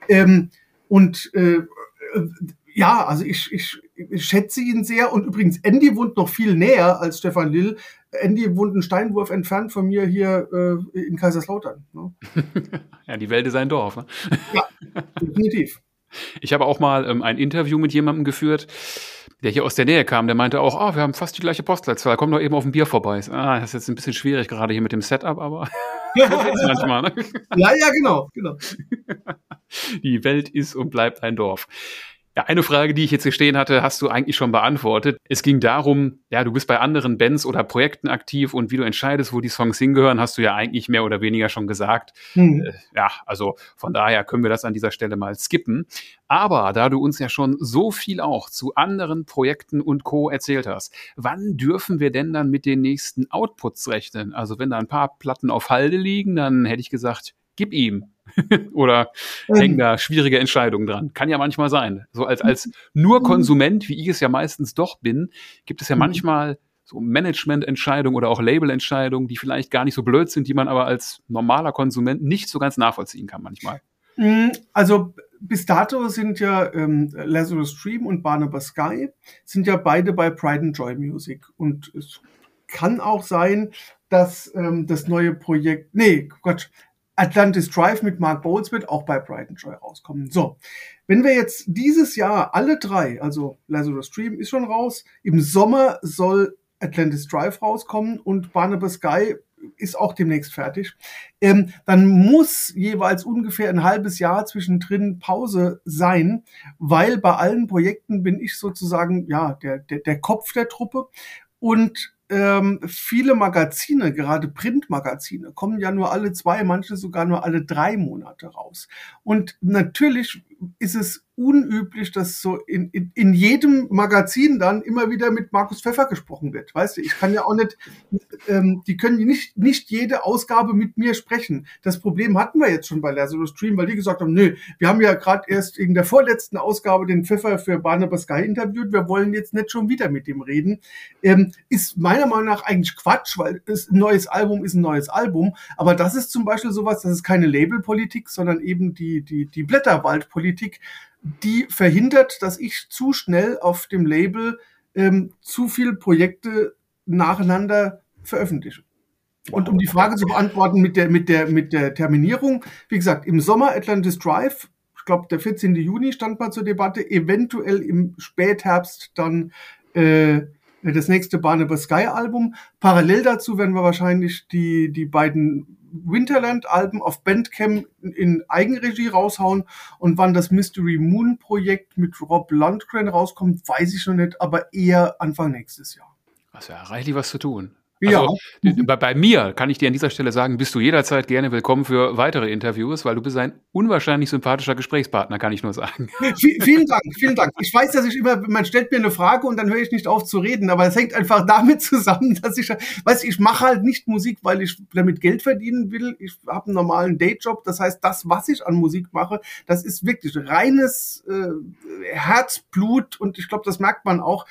Ja, also ich schätze ihn sehr. Und übrigens, Andy wohnt noch viel näher als Stefan Lill. Andy wohnt einen Steinwurf entfernt von mir hier in Kaiserslautern. Ne? Ja, die Welt ist ein Dorf. Ne? Ja, definitiv. Ich habe auch mal ein Interview mit jemandem geführt, der hier aus der Nähe kam. Der meinte auch, wir haben fast die gleiche Postleitzahl. Komm doch eben auf ein Bier vorbei. Das ist jetzt ein bisschen schwierig gerade hier mit dem Setup, aber manchmal. Ne? Ja, genau. Die Welt ist und bleibt ein Dorf. Ja, eine Frage, die ich jetzt hier stehen hatte, hast du eigentlich schon beantwortet. Es ging darum, ja, du bist bei anderen Bands oder Projekten aktiv und wie du entscheidest, wo die Songs hingehören, hast du ja eigentlich mehr oder weniger schon gesagt. Ja, also von daher können wir das an dieser Stelle mal skippen. Aber da du uns ja schon so viel auch zu anderen Projekten und Co. erzählt hast, wann dürfen wir denn dann mit den nächsten Outputs rechnen? Also wenn da ein paar Platten auf Halde liegen, dann hätte ich gesagt, gib ihm. Oder hängen da schwierige Entscheidungen dran. Kann ja manchmal sein. So als nur Konsument, wie ich es ja meistens doch bin, gibt es ja manchmal so Managemententscheidungen oder auch Labelentscheidungen, die vielleicht gar nicht so blöd sind, die man aber als normaler Konsument nicht so ganz nachvollziehen kann manchmal. Also bis dato sind ja Lazarus Dream und Barnabas Sky sind ja beide bei Pride and Joy Music. Und es kann auch sein, dass das neue Projekt, Atlantis Drive mit Mark Bowles wird auch bei Pride and Joy rauskommen. So, wenn wir jetzt dieses Jahr alle drei, also Lazarus Dream ist schon raus, im Sommer soll Atlantis Drive rauskommen und Barnabas Sky ist auch demnächst fertig. Dann muss jeweils ungefähr ein halbes Jahr zwischendrin Pause sein, weil bei allen Projekten bin ich sozusagen ja der Kopf der Truppe. Und viele Magazine, gerade Printmagazine, kommen ja nur alle 2, manche sogar nur alle 3 Monate raus. Und natürlich ist es unüblich, dass so in jedem Magazin dann immer wieder mit Markus Pfeffer gesprochen wird. Weißt du, ich kann ja auch nicht, die können nicht jede Ausgabe mit mir sprechen. Das Problem hatten wir jetzt schon bei Lazarus Stream, weil die gesagt haben, nö, wir haben ja gerade erst in der vorletzten Ausgabe den Pfeffer für Barnabas Sky interviewt, wir wollen jetzt nicht schon wieder mit ihm reden. Ist meiner Meinung nach eigentlich Quatsch, weil ein neues Album ist ein neues Album, aber das ist zum Beispiel sowas, das ist keine Labelpolitik, sondern eben die Blätterwaldpolitik, die verhindert, dass ich zu schnell auf dem Label zu viele Projekte nacheinander veröffentliche. Und um die Frage zu beantworten mit der Terminierung, wie gesagt, im Sommer Atlantis Drive, ich glaube der 14. Juni stand mal zur Debatte, eventuell im Spätherbst dann das nächste Barnabas Sky Album. Parallel dazu werden wir wahrscheinlich die beiden Winterland-Alben auf Bandcamp in Eigenregie raushauen. Und wann das Mystery Moon Projekt mit Rob Lundgren rauskommt, weiß ich noch nicht, aber eher Anfang nächstes Jahr. Das ist ja reichlich was zu tun. Ja. Also, bei mir kann ich dir an dieser Stelle sagen, bist du jederzeit gerne willkommen für weitere Interviews, weil du bist ein unwahrscheinlich sympathischer Gesprächspartner, kann ich nur sagen. Vielen Dank, vielen Dank. Ich weiß, dass man stellt mir eine Frage und dann höre ich nicht auf zu reden, aber es hängt einfach damit zusammen, dass ich mache halt nicht Musik, weil ich damit Geld verdienen will. Ich habe einen normalen Dayjob, das heißt, das, was ich an Musik mache, das ist wirklich reines Herzblut und ich glaube, das merkt man auch.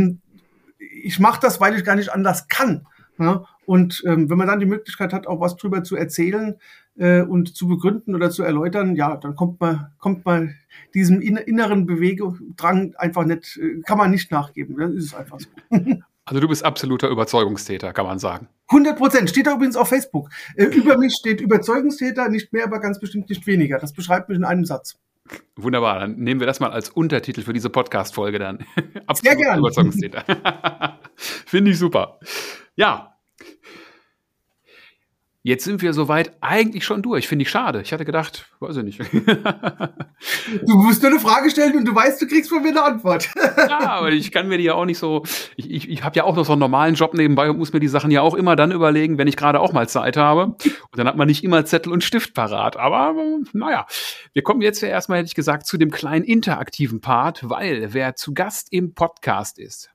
Ich mache das, weil ich gar nicht anders kann. Ja, und wenn man dann die Möglichkeit hat, auch was drüber zu erzählen und zu begründen oder zu erläutern, ja, dann kommt man diesem inneren Bewegungsdrang einfach nicht, kann man nicht nachgeben. Das ist einfach so. Also du bist absoluter Überzeugungstäter, kann man sagen. 100%. Steht da übrigens auf Facebook. Über mich steht Überzeugungstäter, nicht mehr, aber ganz bestimmt nicht weniger. Das beschreibt mich in einem Satz. Wunderbar, dann nehmen wir das mal als Untertitel für diese Podcast-Folge dann. Sehr gerne. Überzeugungstäter. Finde ich super. Ja. Jetzt sind wir soweit eigentlich schon durch. Finde ich schade. Ich hatte gedacht, weiß ich nicht. Du musst nur eine Frage stellen und du weißt, du kriegst von mir eine Antwort. Ja, aber ich kann mir die ja auch nicht so. Ich habe ja auch noch so einen normalen Job nebenbei und muss mir die Sachen ja auch immer dann überlegen, wenn ich gerade auch mal Zeit habe. Und dann hat man nicht immer Zettel und Stift parat. Aber naja, wir kommen jetzt ja erstmal, hätte ich gesagt, zu dem kleinen interaktiven Part, weil wer zu Gast im Podcast ist,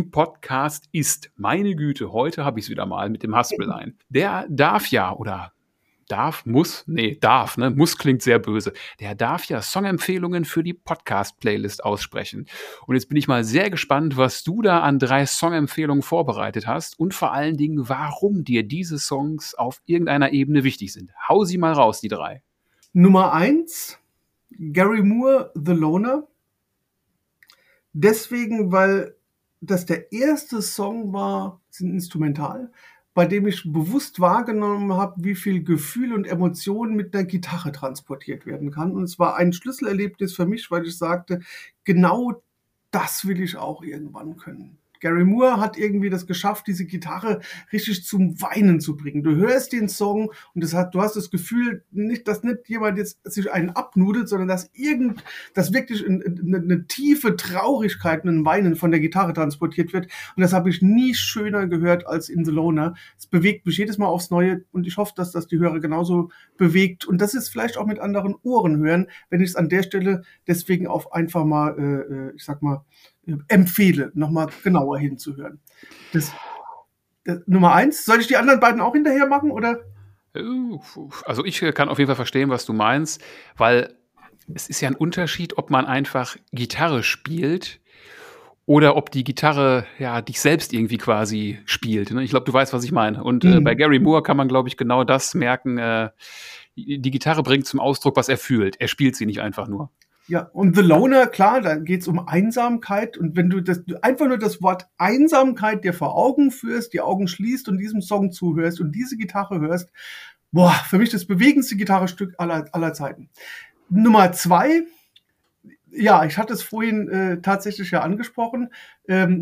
meine Güte, heute habe ich es wieder mal mit dem Haspellein. Der darf ja, oder muss klingt sehr böse. Der darf ja Songempfehlungen für die Podcast-Playlist aussprechen. Und jetzt bin ich mal sehr gespannt, was du da an 3 Songempfehlungen vorbereitet hast und vor allen Dingen, warum dir diese Songs auf irgendeiner Ebene wichtig sind. Hau sie mal raus, die 3. Nummer 1, Gary Moore, The Loner. Deswegen, weil das der erste Song war, ist ein Instrumental, bei dem ich bewusst wahrgenommen habe, wie viel Gefühl und Emotionen mit einer Gitarre transportiert werden kann. Und es war ein Schlüsselerlebnis für mich, weil ich sagte, genau das will ich auch irgendwann können. Gary Moore hat irgendwie das geschafft, diese Gitarre richtig zum Weinen zu bringen. Du hörst den Song und du hast das Gefühl, dass nicht jemand jetzt sich einen abnudelt, sondern dass wirklich eine tiefe Traurigkeit, ein Weinen von der Gitarre transportiert wird. Und das habe ich nie schöner gehört als in The Loner. Es bewegt mich jedes Mal aufs Neue und ich hoffe, dass das die Hörer genauso bewegt. Und das ist vielleicht auch mit anderen Ohren hören, wenn ich es an der Stelle deswegen auch einfach mal, empfehle, nochmal genauer hinzuhören. Das Nummer 1. Soll ich die anderen beiden auch hinterher machen, oder? Also ich kann auf jeden Fall verstehen, was du meinst, weil es ist ja ein Unterschied, ob man einfach Gitarre spielt oder ob die Gitarre ja dich selbst irgendwie quasi spielt. Ne? Ich glaube, du weißt, was ich meine. Und bei Gary Moore kann man, glaube ich, genau das merken. Die Gitarre bringt zum Ausdruck, was er fühlt. Er spielt sie nicht einfach nur. Ja, und The Loner, klar, da geht's um Einsamkeit. Und wenn du einfach nur das Wort Einsamkeit dir vor Augen führst, die Augen schließt und diesem Song zuhörst und diese Gitarre hörst, boah, für mich das bewegendste Gitarrestück aller Zeiten. Nummer 2, ja, ich hatte es vorhin tatsächlich ja angesprochen.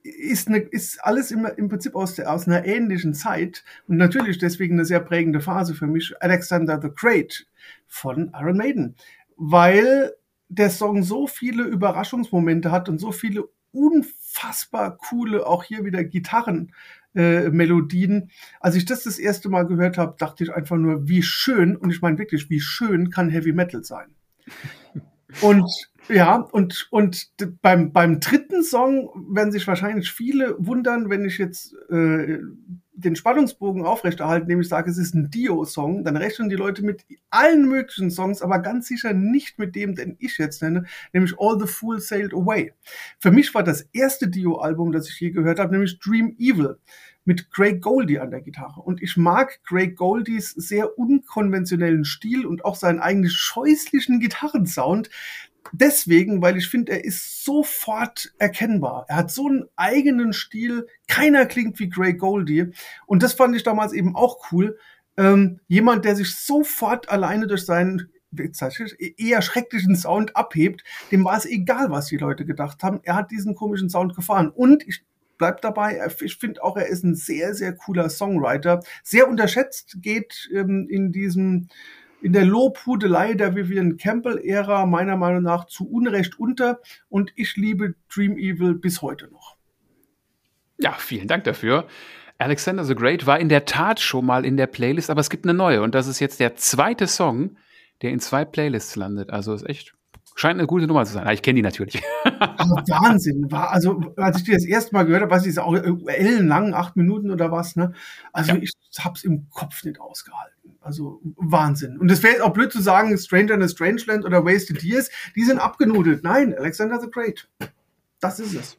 ist alles im Prinzip aus einer ähnlichen Zeit und natürlich deswegen eine sehr prägende Phase für mich, Alexander the Great von Iron Maiden, weil der Song so viele Überraschungsmomente hat und so viele unfassbar coole, auch hier wieder Gitarrenmelodien. Als ich das erste Mal gehört habe, dachte ich einfach nur, wie schön, und ich meine wirklich, wie schön kann Heavy Metal sein. Und ja, beim dritten Song werden sich wahrscheinlich viele wundern, wenn ich jetzt den Spannungsbogen aufrechterhalte, nämlich sage, es ist ein Dio-Song, dann rechnen die Leute mit allen möglichen Songs, aber ganz sicher nicht mit dem, den ich jetzt nenne, nämlich All the Fools Sailed Away. Für mich war das erste Dio-Album, das ich je gehört habe, nämlich Dream Evil mit Craig Goldie an der Gitarre. Und ich mag Craig Goldies sehr unkonventionellen Stil und auch seinen eigentlich scheußlichen Gitarrensound. Deswegen, weil ich finde, er ist sofort erkennbar. Er hat so einen eigenen Stil. Keiner klingt wie Craig Goldie. Und das fand ich damals eben auch cool. Jemand, der sich sofort alleine durch seinen eher schrecklichen Sound abhebt, dem war es egal, was die Leute gedacht haben. Er hat diesen komischen Sound gefahren. Und ich bleib dabei, ich finde auch, er ist ein sehr, sehr cooler Songwriter. Sehr unterschätzt, geht in der Lobhudelei der Vivian Campbell-Ära meiner Meinung nach zu Unrecht unter. Und ich liebe Dream Evil bis heute noch. Ja, vielen Dank dafür. Alexander the Great war in der Tat schon mal in der Playlist, aber es gibt eine neue. Und das ist jetzt der zweite Song, der in 2 Playlists landet. Also ist echt, scheint eine gute Nummer zu sein. Ich kenne die natürlich. Aber Wahnsinn. Also, als ich die das erste Mal gehört habe, weiß ich, ist auch ellenlang, 8 Minuten oder was, ne? Also, ja. Ich hab's im Kopf nicht ausgehalten. Also, Wahnsinn. Und es wäre jetzt auch blöd zu sagen, Stranger in a Strangeland oder Wasted Years, die sind abgenudelt. Nein, Alexander the Great. Das ist es.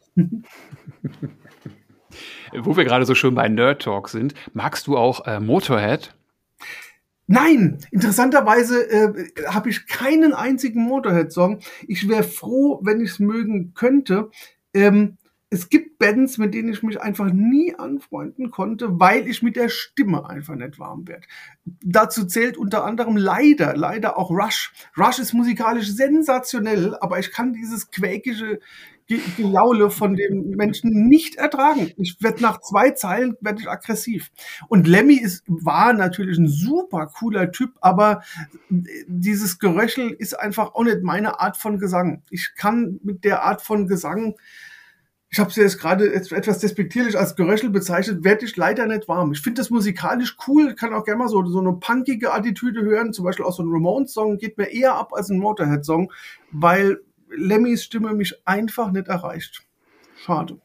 Wo wir gerade so schön bei Nerd Talk sind, magst du auch Motorhead? Nein, interessanterweise habe ich keinen einzigen Motorhead-Song. Ich wäre froh, wenn ich es mögen könnte. Es gibt Bands, mit denen ich mich einfach nie anfreunden konnte, weil ich mit der Stimme einfach nicht warm werde. Dazu zählt unter anderem leider auch Rush. Rush ist musikalisch sensationell, aber ich kann dieses quäkige Gejaule von den Menschen nicht ertragen. Ich werde nach 2 Zeilen werde ich aggressiv. Und Lemmy war natürlich ein super cooler Typ, aber dieses Geröchel ist einfach auch nicht meine Art von Gesang. Ich kann mit der Art von Gesang, ich habe sie jetzt gerade etwas despektierlich als Geröchel bezeichnet, werde ich leider nicht warm. Ich finde das musikalisch cool, kann auch gerne mal so eine punkige Attitüde hören, zum Beispiel auch so ein Ramones-Song geht mir eher ab als ein Motorhead-Song, weil Lemmys Stimme mich einfach nicht erreicht. Schade.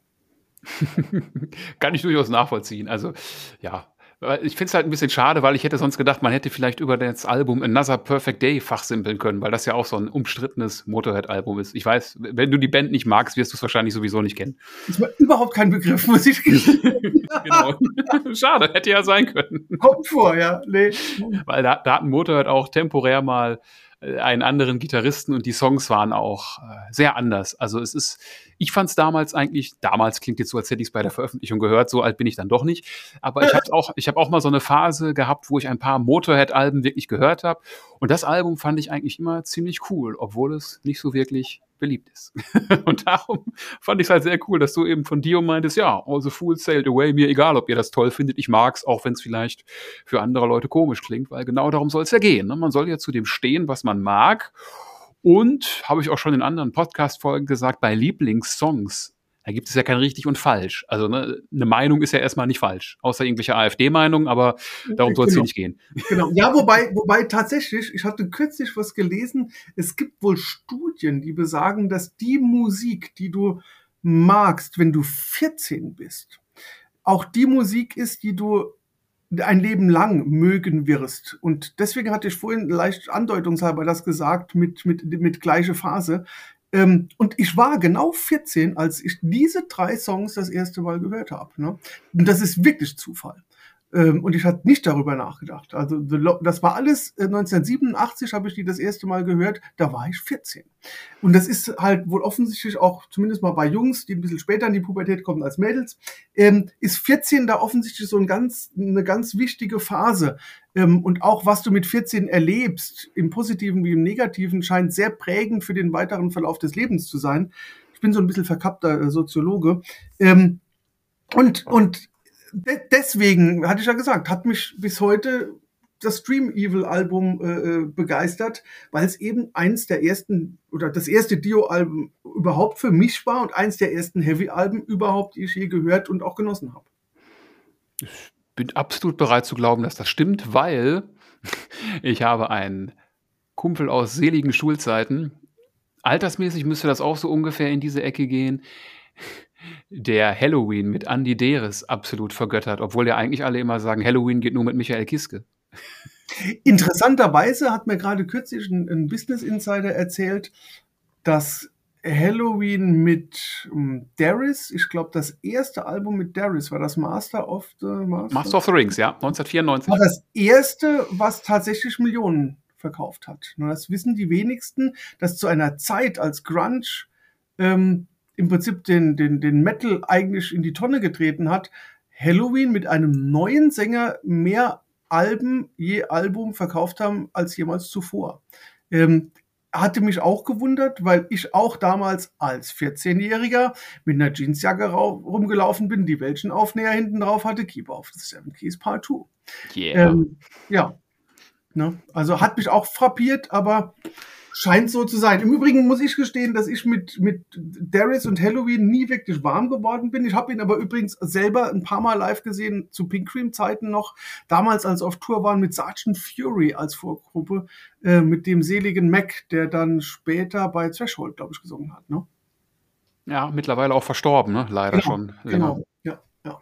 Kann ich durchaus nachvollziehen. Also, ja. Ich finde es halt ein bisschen schade, weil ich hätte sonst gedacht, man hätte vielleicht über das Album Another Perfect Day fachsimpeln können, weil das ja auch so ein umstrittenes Motorhead-Album ist. Ich weiß, wenn du die Band nicht magst, wirst du es wahrscheinlich sowieso nicht kennen. Das war überhaupt kein Begriff, muss ich gestehen. Genau. Schade, hätte ja sein können. Kommt vor, ja. Nee. Weil da hatten Motorhead auch temporär mal einen anderen Gitarristen und die Songs waren auch sehr anders. Also ich fand es damals klingt jetzt so, als hätte ich es bei der Veröffentlichung gehört, so alt bin ich dann doch nicht, aber ich habe auch mal so eine Phase gehabt, wo ich ein paar Motorhead-Alben wirklich gehört habe und das Album fand ich eigentlich immer ziemlich cool, obwohl es nicht so wirklich beliebt ist. Und darum fand ich es halt sehr cool, dass du eben von Dio meintest, ja, All the Fools Sailed Away, mir egal, ob ihr das toll findet, ich mag's, auch wenn es vielleicht für andere Leute komisch klingt, weil genau darum soll es ja gehen. Ne? Man soll ja zu dem stehen, was man mag. Und, habe ich auch schon in anderen Podcast-Folgen gesagt, bei Lieblingssongs, da gibt es ja kein richtig und falsch. Also ne, eine Meinung ist ja erstmal nicht falsch, außer irgendwelche AfD-Meinungen, aber darum soll es hier nicht gehen. Genau. Ja, wobei tatsächlich, ich hatte kürzlich was gelesen, es gibt wohl Studien, die besagen, dass die Musik, die du magst, wenn du 14 bist, auch die Musik ist, die du ein Leben lang mögen wirst. Und deswegen hatte ich vorhin leicht andeutungshalber das gesagt mit gleiche Phase. Und ich war genau 14, als ich diese 3 Songs das erste Mal gehört habe. Ne? Und das ist wirklich Zufall. Und ich hatte nicht darüber nachgedacht. Also das war alles 1987 habe ich die das erste Mal gehört, da war ich 14. Und das ist halt wohl offensichtlich auch, zumindest mal bei Jungs, die ein bisschen später in die Pubertät kommen als Mädels, ist 14 da offensichtlich so eine ganz wichtige Phase. Und auch was du mit 14 erlebst, im Positiven wie im Negativen, scheint sehr prägend für den weiteren Verlauf des Lebens zu sein. Ich bin so ein bisschen verkappter Soziologe. Deswegen, hatte ich ja gesagt, hat mich bis heute das Dream Evil Album begeistert, weil es eben eins der ersten oder das erste Dio-Album überhaupt für mich war und eins der ersten Heavy-Alben überhaupt, die ich je gehört und auch genossen habe. Ich bin absolut bereit zu glauben, dass das stimmt, weil ich habe einen Kumpel aus seligen Schulzeiten. Altersmäßig müsste das auch so ungefähr in diese Ecke gehen, der Halloween mit Andy Deris absolut vergöttert, obwohl ja eigentlich alle immer sagen, Halloween geht nur mit Michael Kiske. Interessanterweise hat mir gerade kürzlich ein Business Insider erzählt, dass Halloween mit Darius, ich glaube, das erste Album mit Darius war das Master of the Rings, ja, 1994. War das erste, was tatsächlich Millionen verkauft hat. Das wissen die wenigsten, dass zu einer Zeit, als Grunge im Prinzip den Metal eigentlich in die Tonne getreten hat, Halloween mit einem neuen Sänger mehr je Album verkauft haben als jemals zuvor. Hatte mich auch gewundert, weil ich auch damals als 14-Jähriger mit einer Jeansjacke rumgelaufen bin, die welchen Aufnäher hinten drauf hatte, Keep Off the Seven Keys Part 2. Yeah. Ja. Ne? Also hat mich auch frappiert, aber scheint so zu sein. Im Übrigen muss ich gestehen, dass ich mit Darius und Halloween nie wirklich warm geworden bin. Ich habe ihn aber übrigens selber ein paar Mal live gesehen, zu Pink Cream Zeiten noch. Damals, als auf Tour waren mit Sergeant Fury als Vorgruppe, mit dem seligen Mac, der dann später bei Threshold, glaube ich, gesungen hat. Ne? Ja, mittlerweile auch verstorben, ne? Leider genau, schon. Genau, ja.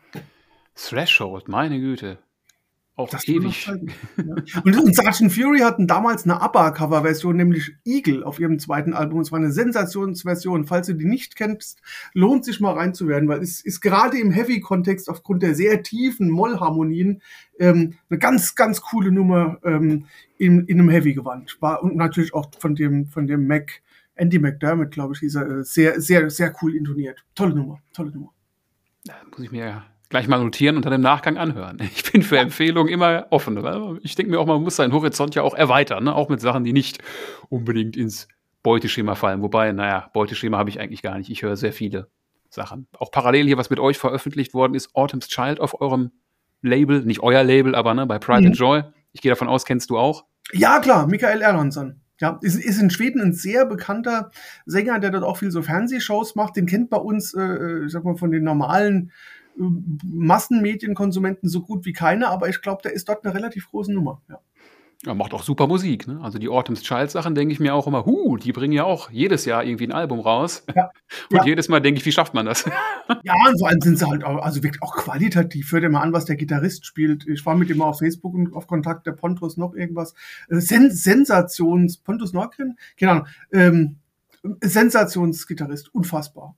Threshold, meine Güte. Auch das ewig. Ja. Und Sergeant Fury hatten damals eine ABBA-Cover-Version, nämlich Eagle, auf ihrem zweiten Album. Es war eine Sensationsversion. Falls du die nicht kennst, lohnt sich mal reinzuwerden, weil es ist gerade im Heavy-Kontext aufgrund der sehr tiefen Mollharmonien eine ganz, ganz coole Nummer in einem Heavy-Gewand. War und natürlich auch von dem Mac, Andy McDermott, glaube ich, hieß er, sehr, sehr, sehr cool intoniert. Tolle Nummer. Da muss ich mir gleich mal notieren und dann im Nachgang anhören. Ich bin für Empfehlungen immer offen. Ich denke mir auch, man muss seinen Horizont ja auch erweitern, ne? Auch mit Sachen, die nicht unbedingt ins Beuteschema fallen. Wobei, Beuteschema habe ich eigentlich gar nicht. Ich höre sehr viele Sachen. Auch parallel hier, was mit euch veröffentlicht worden ist, Autumn's Child auf eurem Label. Nicht euer Label, aber bei Pride and Joy. Ich gehe davon aus, kennst du auch? Ja, klar, Mikael Erlandsson. Ja, ist in Schweden ein sehr bekannter Sänger, der dort auch viel so Fernsehshows macht. Den kennt bei uns, ich sag mal, von den normalen Massenmedienkonsumenten so gut wie keiner, aber ich glaube, der ist dort eine relativ große Nummer. Ja. Er macht auch super Musik, ne? Also die Autumn's Child Sachen denke ich mir auch immer, die bringen ja auch jedes Jahr irgendwie ein Album raus. Ja. Und jedes Mal denke ich, wie schafft man das? Ja, und vor allem sind sie halt auch, also wirklich auch qualitativ. Hör dir mal an, was der Gitarrist spielt. Ich war mit ihm auf Facebook und auf Kontakt, der Pontus noch irgendwas. Pontus Nordgren? Genau. Sensationsgitarrist. Unfassbar.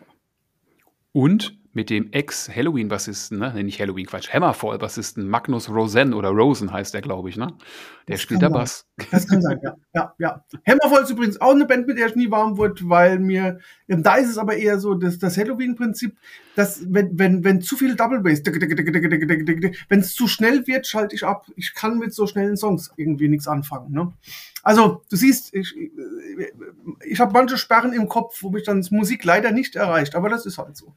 Und mit dem Ex-Halloween-Bassisten, ne? Nicht Halloween, Hammerfall-Bassisten Magnus Rosen oder Rosen heißt der, glaube ich, ne? Der spielt da Bass. Das kann sein, ja. Hammerfall ist übrigens auch eine Band, mit der ich nie warm wurde, weil da ist es aber eher so, das Halloween-Prinzip, dass wenn zu viel Double Bass, wenn es zu schnell wird, schalte ich ab. Ich kann mit so schnellen Songs irgendwie nichts anfangen, ne? Also, du siehst, ich habe manche Sperren im Kopf, wo mich dann Musik leider nicht erreicht, aber das ist halt so.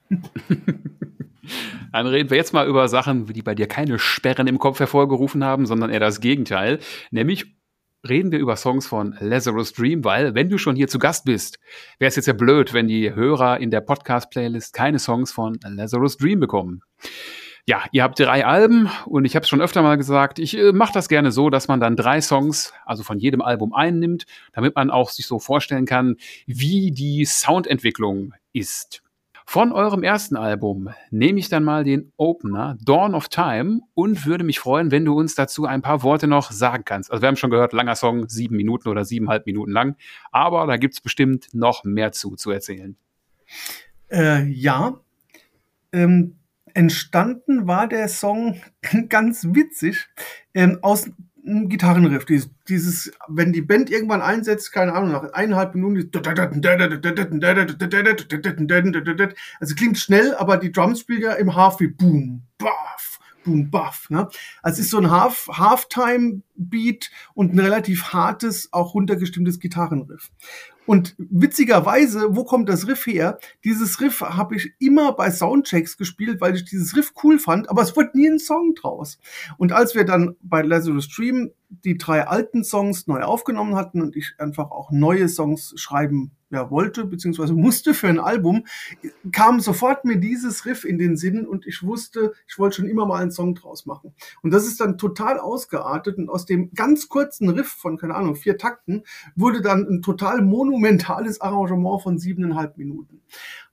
Dann reden wir jetzt mal über Sachen, die bei dir keine Sperren im Kopf hervorgerufen haben, sondern eher das Gegenteil. Nämlich reden wir über Songs von Lazarus Dream, weil, wenn du schon hier zu Gast bist, wäre es jetzt ja blöd, wenn die Hörer in der Podcast-Playlist keine Songs von Lazarus Dream bekommen. Ja, ihr habt 3 Alben und ich habe es schon öfter mal gesagt, ich mache das gerne so, dass man dann 3 Songs, also von jedem Album einnimmt, damit man auch sich so vorstellen kann, wie die Soundentwicklung ist. Von eurem ersten Album nehme ich dann mal den Opener Dawn of Time und würde mich freuen, wenn du uns dazu ein paar Worte noch sagen kannst. Also wir haben schon gehört, langer Song, 7 Minuten oder 7,5 Minuten lang, aber da gibt es bestimmt noch mehr zu erzählen. Ja, entstanden war der Song ganz witzig aus einem Gitarrenriff. Dieses, wenn die Band irgendwann einsetzt, keine Ahnung, nach 1,5 Minuten, also klingt schnell, aber die Drums spielen ja im Half wie Boom, Buff, Boom, Buff. Ne? Also es ist so ein Halftime-Beat und ein relativ hartes, auch runtergestimmtes Gitarrenriff. Und witzigerweise, wo kommt das Riff her? Dieses Riff habe ich immer bei Soundchecks gespielt, weil ich dieses Riff cool fand, aber es wurde nie ein Song draus. Und als wir dann bei Lazarus Dream die 3 alten Songs neu aufgenommen hatten und ich einfach auch neue Songs schreiben wollte, beziehungsweise musste für ein Album, kam sofort mir dieses Riff in den Sinn und ich wusste, ich wollte schon immer mal einen Song draus machen. Und das ist dann total ausgeartet und aus dem ganz kurzen Riff von, keine Ahnung, 4 Takten wurde dann ein total monumentales Arrangement von 7,5 Minuten.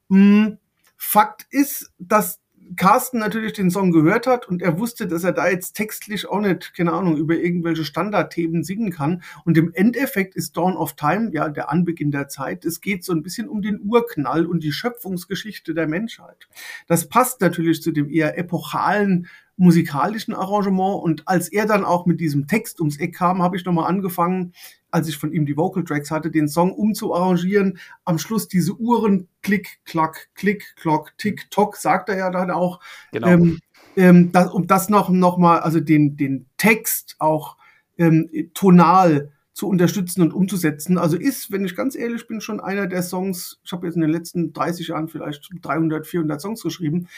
Fakt ist, dass Carsten natürlich den Song gehört hat und er wusste, dass er da jetzt textlich auch nicht, keine Ahnung, über irgendwelche Standardthemen singen kann. Und im Endeffekt ist Dawn of Time, ja, der Anbeginn der Zeit. Es geht so ein bisschen um den Urknall und die Schöpfungsgeschichte der Menschheit. Das passt natürlich zu dem eher epochalen musikalischen Arrangement. Und als er dann auch mit diesem Text ums Eck kam, habe ich nochmal angefangen, als ich von ihm die Vocal Tracks hatte, den Song umzuarrangieren. Am Schluss diese Uhren, Klick, Klack, Klick, Klock, Tick, Tock, sagt er ja dann auch. Genau. Um das noch mal, also den Text auch tonal zu unterstützen und umzusetzen. Also ist, wenn ich ganz ehrlich bin, schon einer der Songs, ich habe jetzt in den letzten 30 Jahren vielleicht 300, 400 Songs geschrieben,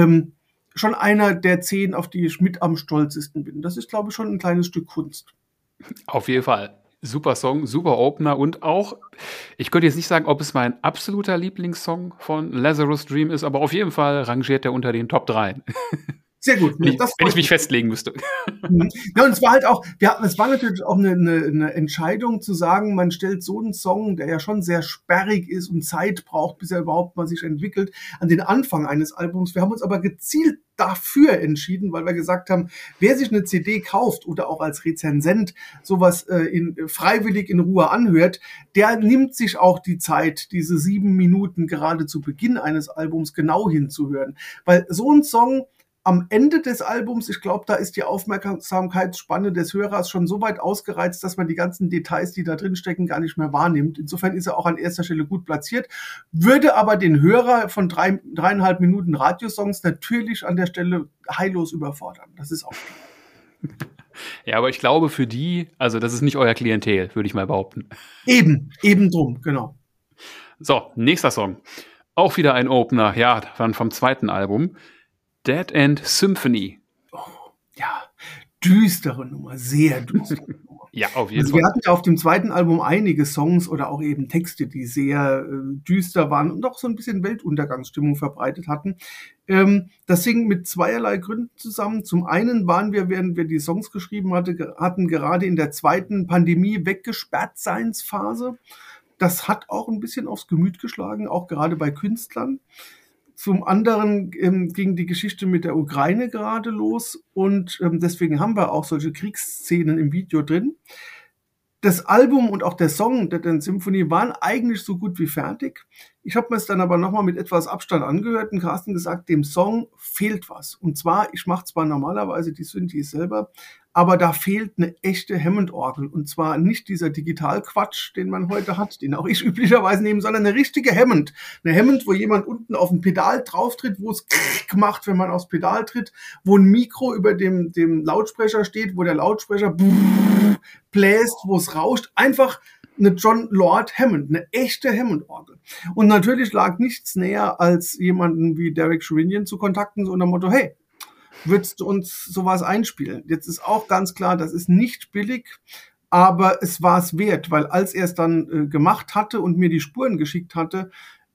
schon einer der 10, auf die ich mit am stolzesten bin. Das ist, glaube ich, schon ein kleines Stück Kunst. Auf jeden Fall. Super Song, super Opener und auch, ich könnte jetzt nicht sagen, ob es mein absoluter Lieblingssong von Lazarus Dream ist, aber auf jeden Fall rangiert er unter den Top 3. Sehr gut. Wenn ich mich festlegen müsste. Ja, und es war halt auch, es war natürlich auch eine Entscheidung zu sagen, man stellt so einen Song, der ja schon sehr sperrig ist und Zeit braucht, bis er überhaupt mal sich entwickelt, an den Anfang eines Albums. Wir haben uns aber gezielt dafür entschieden, weil wir gesagt haben, wer sich eine CD kauft oder auch als Rezensent sowas freiwillig in Ruhe anhört, der nimmt sich auch die Zeit, diese 7 Minuten gerade zu Beginn eines Albums genau hinzuhören. Weil so ein Song am Ende des Albums, ich glaube, da ist die Aufmerksamkeitsspanne des Hörers schon so weit ausgereizt, dass man die ganzen Details, die da drin stecken, gar nicht mehr wahrnimmt. Insofern ist er auch an erster Stelle gut platziert, würde aber den Hörer von 3,5 Minuten Radiosongs natürlich an der Stelle heillos überfordern. Das ist auch klar. Ja, aber ich glaube für die, also das ist nicht euer Klientel, würde ich mal behaupten. Eben drum, genau. So, nächster Song. Auch wieder ein Opener, ja, dann vom 2. Album. Dead End Symphony. Oh, ja, düstere Nummer, sehr düstere Nummer. Ja, auf jeden Also Fall. wir hatten ja auf dem 2. Album einige Songs oder auch eben Texte, die sehr düster waren und auch so ein bisschen Weltuntergangsstimmung verbreitet hatten. Das hing mit zweierlei Gründen zusammen. Zum einen waren wir, während wir die Songs geschrieben hatten gerade in der 2. Pandemie-Weggesperrt-Seinsphase. Das hat auch ein bisschen aufs Gemüt geschlagen, auch gerade bei Künstlern. Zum anderen ging die Geschichte mit der Ukraine gerade los und deswegen haben wir auch solche Kriegsszenen im Video drin. Das Album und auch der Song Dead End Symphony waren eigentlich so gut wie fertig. Ich habe mir es dann aber nochmal mit etwas Abstand angehört und Carsten gesagt, dem Song fehlt was. Und zwar, ich mache zwar normalerweise die Synthes selber, aber da fehlt eine echte Hammond-Orgel. Und zwar nicht dieser Digitalquatsch, den man heute hat, den auch ich üblicherweise nehme, sondern eine richtige Hammond. Eine Hammond, wo jemand unten auf ein Pedal drauftritt, wo es macht, wenn man aufs Pedal tritt, wo ein Mikro über dem Lautsprecher steht, wo der Lautsprecher bläst, wo es rauscht. Einfach eine John Lord Hammond, eine echte Hammond-Orgel. Und natürlich lag nichts näher, als jemanden wie Derek Sherinian zu kontakten, so unter dem Motto, hey, würdest du uns sowas einspielen? Jetzt ist auch ganz klar, das ist nicht billig, aber es war es wert, weil als er es dann gemacht hatte und mir die Spuren geschickt hatte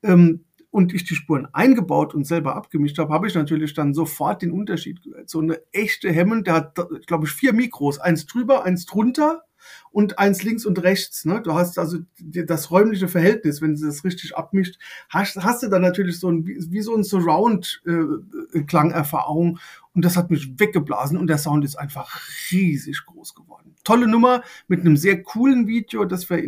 und ich die Spuren eingebaut und selber abgemischt habe, habe ich natürlich dann sofort den Unterschied gehört. So eine echte Hammond, der hat, glaube ich, 4 Mikros, eins drüber, eins drunter und eins links und rechts. Ne? Du hast also das räumliche Verhältnis, wenn du das richtig abmischt, hast du dann natürlich so wie so ein Surround-Klangerfahrung und das hat mich weggeblasen und der Sound ist einfach riesig groß geworden. Tolle Nummer mit einem sehr coolen Video, das wir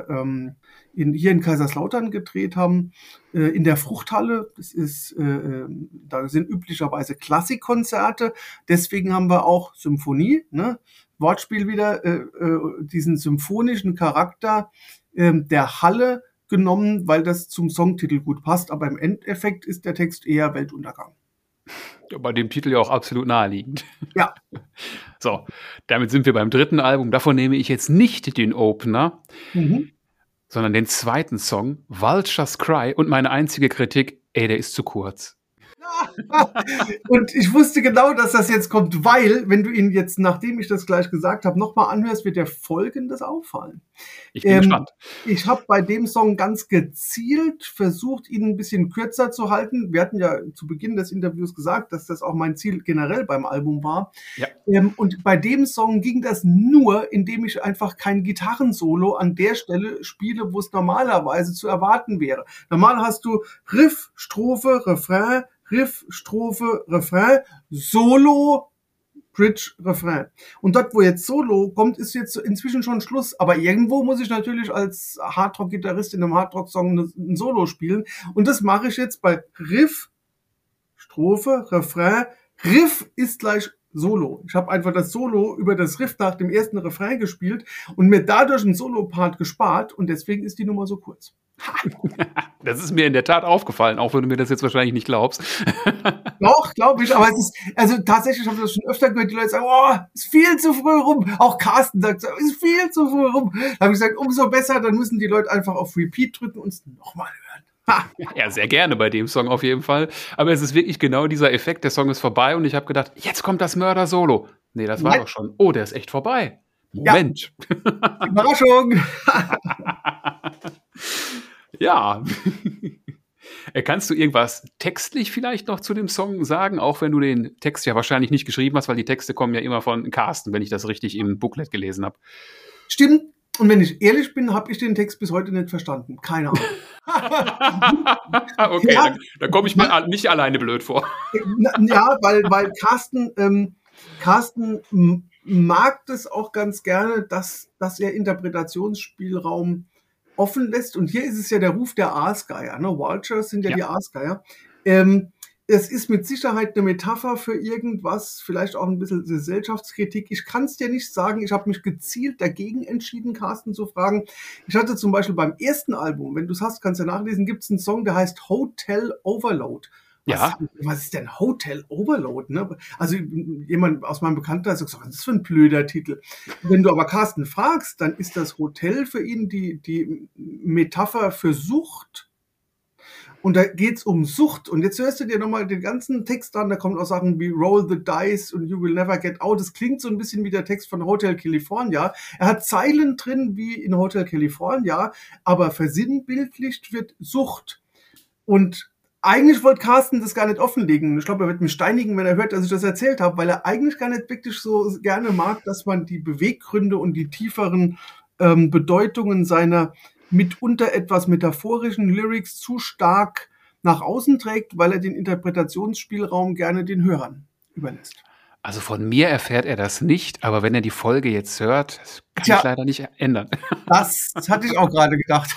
hier in Kaiserslautern gedreht haben, in der Fruchthalle. Das ist, da sind üblicherweise Klassikkonzerte, deswegen haben wir auch Symphonie, ne? Wortspiel wieder, diesen symphonischen Charakter der Halle genommen, weil das zum Songtitel gut passt, aber im Endeffekt ist der Text eher Weltuntergang. Bei dem Titel ja auch absolut naheliegend. Ja. So, damit sind wir beim 3. Album. Davon nehme ich jetzt nicht den Opener. sondern den zweiten Song, Vultures Cry, und meine einzige Kritik, ey, der ist zu kurz. Und ich wusste genau, dass das jetzt kommt, weil, wenn du ihn jetzt, nachdem ich das gleich gesagt habe, nochmal anhörst, wird dir Folgendes auffallen. Ich bin gespannt. Ich habe bei dem Song ganz gezielt versucht, ihn ein bisschen kürzer zu halten. Wir hatten ja zu Beginn des Interviews gesagt, dass das auch mein Ziel generell beim Album war. Ja. Und bei dem Song ging das nur, indem ich einfach kein Gitarrensolo an der Stelle spiele, wo es normalerweise zu erwarten wäre. Normal hast du Riff, Strophe, Refrain, Riff, Strophe, Refrain, Solo, Bridge, Refrain. Und dort, wo jetzt Solo kommt, ist jetzt inzwischen schon Schluss. Aber irgendwo muss ich natürlich als Hardrock-Gitarrist in einem Hardrock-Song ein Solo spielen. Und das mache ich jetzt bei Riff, Strophe, Refrain. Riff ist gleich Solo. Ich habe einfach das Solo über das Riff nach dem ersten Refrain gespielt und mir dadurch einen Solo-Part gespart. Und deswegen ist die Nummer so kurz. Das ist mir in der Tat aufgefallen, auch wenn du mir das jetzt wahrscheinlich nicht glaubst. Doch, glaube ich, aber es ist, also tatsächlich habe ich das schon öfter gehört, die Leute sagen, oh, ist viel zu früh rum. Auch Carsten sagt, ist viel zu früh rum. Da habe ich gesagt, umso besser, dann müssen die Leute einfach auf Repeat drücken und es nochmal hören. Ha. Ja, sehr gerne bei dem Song auf jeden Fall. Aber es ist wirklich genau dieser Effekt, der Song ist vorbei und ich habe gedacht, jetzt kommt das Mörder-Solo. Nee, das war doch schon. Oh, der ist echt vorbei. Moment. Ja. Überraschung. Ja. Kannst du irgendwas textlich vielleicht noch zu dem Song sagen, auch wenn du den Text ja wahrscheinlich nicht geschrieben hast, weil die Texte kommen ja immer von Carsten, wenn ich das richtig im Booklet gelesen habe. Stimmt. Und wenn ich ehrlich bin, habe ich den Text bis heute nicht verstanden. Keine Ahnung. Okay, ja, dann komme ich mir nicht alleine blöd vor. Ja, weil Carsten mag das auch ganz gerne, dass er Interpretationsspielraum offen lässt. Und hier ist es ja der Ruf der Aasgeier. Ne? Vultures sind ja die Aasgeier. Es ist mit Sicherheit eine Metapher für irgendwas, vielleicht auch ein bisschen Gesellschaftskritik. Ich kann es dir nicht sagen. Ich habe mich gezielt dagegen entschieden, Carsten zu fragen. Ich hatte zum Beispiel beim ersten Album, wenn du es hast, kannst du ja nachlesen, gibt es einen Song, der heißt Hotel Overload. Was ist denn Hotel Overload? Ne? Also jemand aus meinem Bekanntenkreis sagt, was ist das für ein blöder Titel? Wenn du aber Carsten fragst, dann ist das Hotel für ihn die Metapher für Sucht. Und da geht's um Sucht. Und jetzt hörst du dir nochmal den ganzen Text an. Da kommen auch Sachen wie Roll the Dice und You Will Never Get Out. Das klingt so ein bisschen wie der Text von Hotel California. Er hat Zeilen drin wie in Hotel California, aber versinnbildlicht wird Sucht. Und eigentlich wollte Carsten das gar nicht offenlegen. Ich glaube, er wird mich steinigen, wenn er hört, dass ich das erzählt habe, weil er eigentlich gar nicht wirklich so gerne mag, dass man die Beweggründe und die tieferen Bedeutungen seiner mitunter etwas metaphorischen Lyrics zu stark nach außen trägt, weil er den Interpretationsspielraum gerne den Hörern überlässt. Also von mir erfährt er das nicht, aber wenn er die Folge jetzt hört, das kann ich leider nicht ändern. Das hatte ich auch gerade gedacht.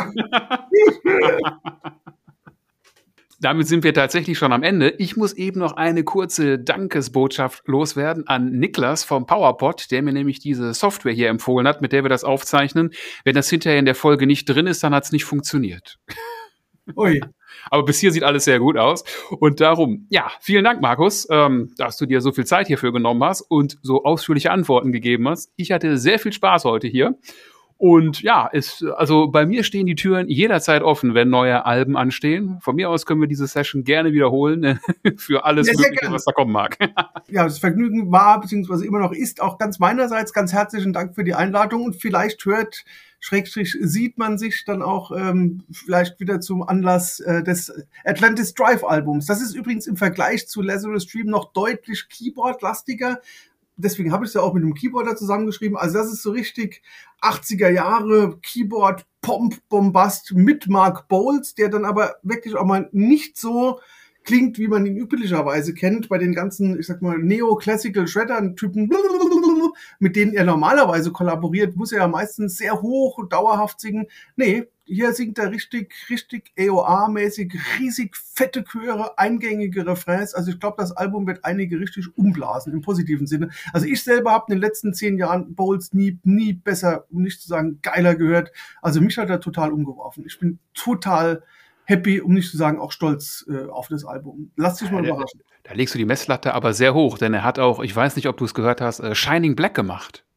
Damit sind wir tatsächlich schon am Ende. Ich muss eben noch eine kurze Dankesbotschaft loswerden an Niklas vom PowerPod, der mir nämlich diese Software hier empfohlen hat, mit der wir das aufzeichnen. Wenn das hinterher in der Folge nicht drin ist, dann hat es nicht funktioniert. Ui. Aber bis hier sieht alles sehr gut aus. Und darum, ja, vielen Dank, Markus, dass du dir so viel Zeit hierfür genommen hast und so ausführliche Antworten gegeben hast. Ich hatte sehr viel Spaß heute hier. Und ja, also bei mir stehen die Türen jederzeit offen, wenn neue Alben anstehen. Von mir aus können wir diese Session gerne wiederholen für alles Mögliche, was da kommen mag. Ja, das Vergnügen war, beziehungsweise immer noch ist, auch ganz meinerseits. Ganz herzlichen Dank für die Einladung und vielleicht sieht man sich dann auch vielleicht wieder zum Anlass des Atlantis Drive Albums. Das ist übrigens im Vergleich zu Lazarus Stream noch deutlich Keyboard-lastiger. Deswegen habe ich es ja auch mit einem Keyboarder zusammengeschrieben. Also das ist so richtig 80er Jahre Keyboard Pomp Bombast mit Mark Bowles, der dann aber wirklich auch mal nicht so klingt, wie man ihn üblicherweise kennt bei den ganzen, ich sag mal, Neo-Classical Shredder-Typen, mit denen er normalerweise kollaboriert, muss er ja meistens sehr hoch und dauerhaft singen. Nee, hier singt er richtig AOA-mäßig, riesig fette Chöre, eingängige Refrains. Also ich glaube, das Album wird einige richtig umblasen, im positiven Sinne. Also ich selber habe in den letzten 10 Jahren Bowles nie besser, um nicht zu sagen geiler gehört. Also mich hat er total umgeworfen. Ich bin total happy, um nicht zu sagen auch stolz auf das Album. Lass dich mal überraschen. Da legst du die Messlatte aber sehr hoch, denn er hat auch, ich weiß nicht, ob du es gehört hast, Shining Black gemacht.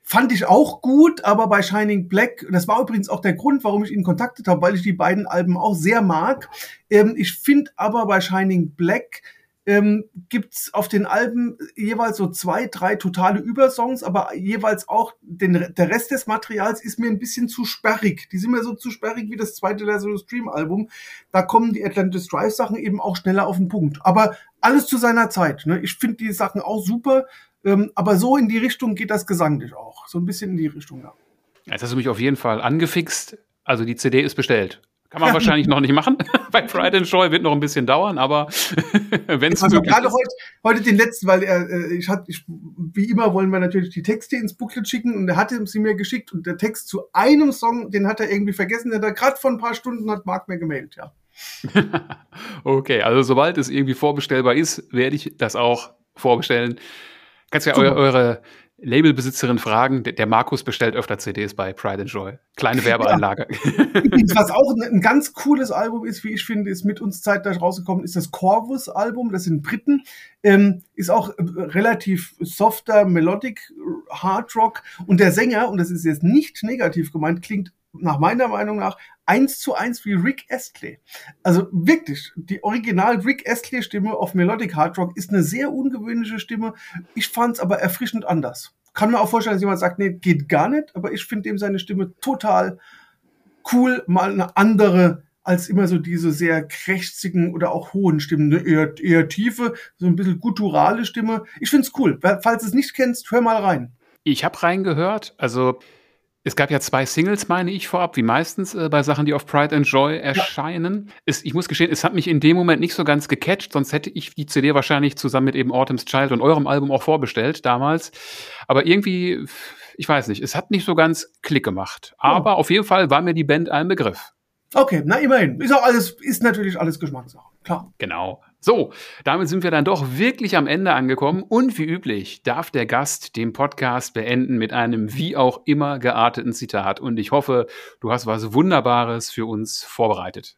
Fand ich auch gut, aber bei Shining Black, das war übrigens auch der Grund, warum ich ihn kontaktet habe, weil ich die beiden Alben auch sehr mag. Ich finde aber bei Shining Black gibt's auf den Alben jeweils so 2, 3 totale Übersongs, aber jeweils auch der Rest des Materials ist mir ein bisschen zu sperrig. Die sind mir so zu sperrig wie das zweite Lazarus Dream Album. Da kommen die Atlantis Drive Sachen eben auch schneller auf den Punkt. Aber alles zu seiner Zeit. Ne? Ich finde die Sachen auch super. Aber so in die Richtung geht das gesanglich auch. So ein bisschen in die Richtung, ja. Jetzt hast du mich auf jeden Fall angefixt. Also die CD ist bestellt. Kann man wahrscheinlich noch nicht machen. Bei Pride and Joy wird noch ein bisschen dauern, aber wenn es möglich gerade ist. heute den letzten, weil wie immer wollen wir natürlich die Texte ins Booklet schicken und er hatte sie mir geschickt und der Text zu einem Song, den hat er irgendwie vergessen, den hat er gerade vor ein paar Stunden hat Marc mir gemailt, ja. Okay, also sobald es irgendwie vorbestellbar ist, werde ich das auch vorbestellen. Kannst ja eure Labelbesitzerin fragen. Der Markus bestellt öfter CDs bei Pride and Joy. Kleine Werbeanlage. Ja. Was auch ein ganz cooles Album ist, wie ich finde, ist mit uns zeitgleich rausgekommen, ist das Corvus-Album. Das sind Briten. Ist auch relativ softer Melodic Hard Rock. Und der Sänger, und das ist jetzt nicht negativ gemeint, klingt nach meiner Meinung nach 1:1 wie Rick Astley. Also wirklich, die Original Rick Astley Stimme auf Melodic Hard Rock ist eine sehr ungewöhnliche Stimme. Ich fand es aber erfrischend anders. Kann mir auch vorstellen, dass jemand sagt, nee, geht gar nicht, aber ich finde dem seine Stimme total cool, mal eine andere als immer so diese sehr krächzigen oder auch hohen Stimmen, ne? eher tiefe, so ein bisschen gutturale Stimme. Ich finde es cool. Falls du es nicht kennst, hör mal rein. Ich habe reingehört, also es gab ja 2 Singles, meine ich, vorab, wie meistens bei Sachen, die auf Pride and Joy erscheinen. Ja. Ich muss gestehen, es hat mich in dem Moment nicht so ganz gecatcht, sonst hätte ich die CD wahrscheinlich zusammen mit eben Autumn's Child und eurem Album auch vorbestellt damals. Aber irgendwie, ich weiß nicht, es hat nicht so ganz Klick gemacht. Aber auf jeden Fall war mir die Band ein Begriff. Okay, na immerhin. Ist natürlich alles Geschmackssache, klar. Genau. So, damit sind wir dann doch wirklich am Ende angekommen und wie üblich darf der Gast den Podcast beenden mit einem wie auch immer gearteten Zitat und ich hoffe, du hast was Wunderbares für uns vorbereitet.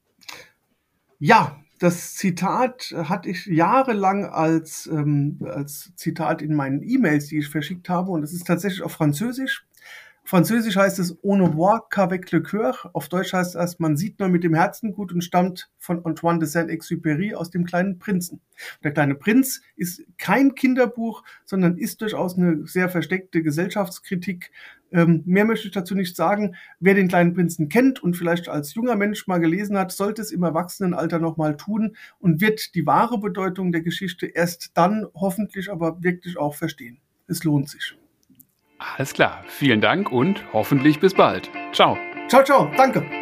Ja, das Zitat hatte ich jahrelang als Zitat in meinen E-Mails, die ich verschickt habe und es ist tatsächlich auf Französisch. Französisch heißt es On ne voit qu'avec le cœur. Auf Deutsch heißt es, man sieht nur mit dem Herzen gut und stammt von Antoine de Saint-Exupéry aus dem Kleinen Prinzen. Der Kleine Prinz ist kein Kinderbuch, sondern ist durchaus eine sehr versteckte Gesellschaftskritik. Mehr möchte ich dazu nicht sagen. Wer den Kleinen Prinzen kennt und vielleicht als junger Mensch mal gelesen hat, sollte es im Erwachsenenalter nochmal tun und wird die wahre Bedeutung der Geschichte erst dann hoffentlich aber wirklich auch verstehen. Es lohnt sich. Alles klar, vielen Dank und hoffentlich bis bald. Ciao. Ciao, ciao, danke.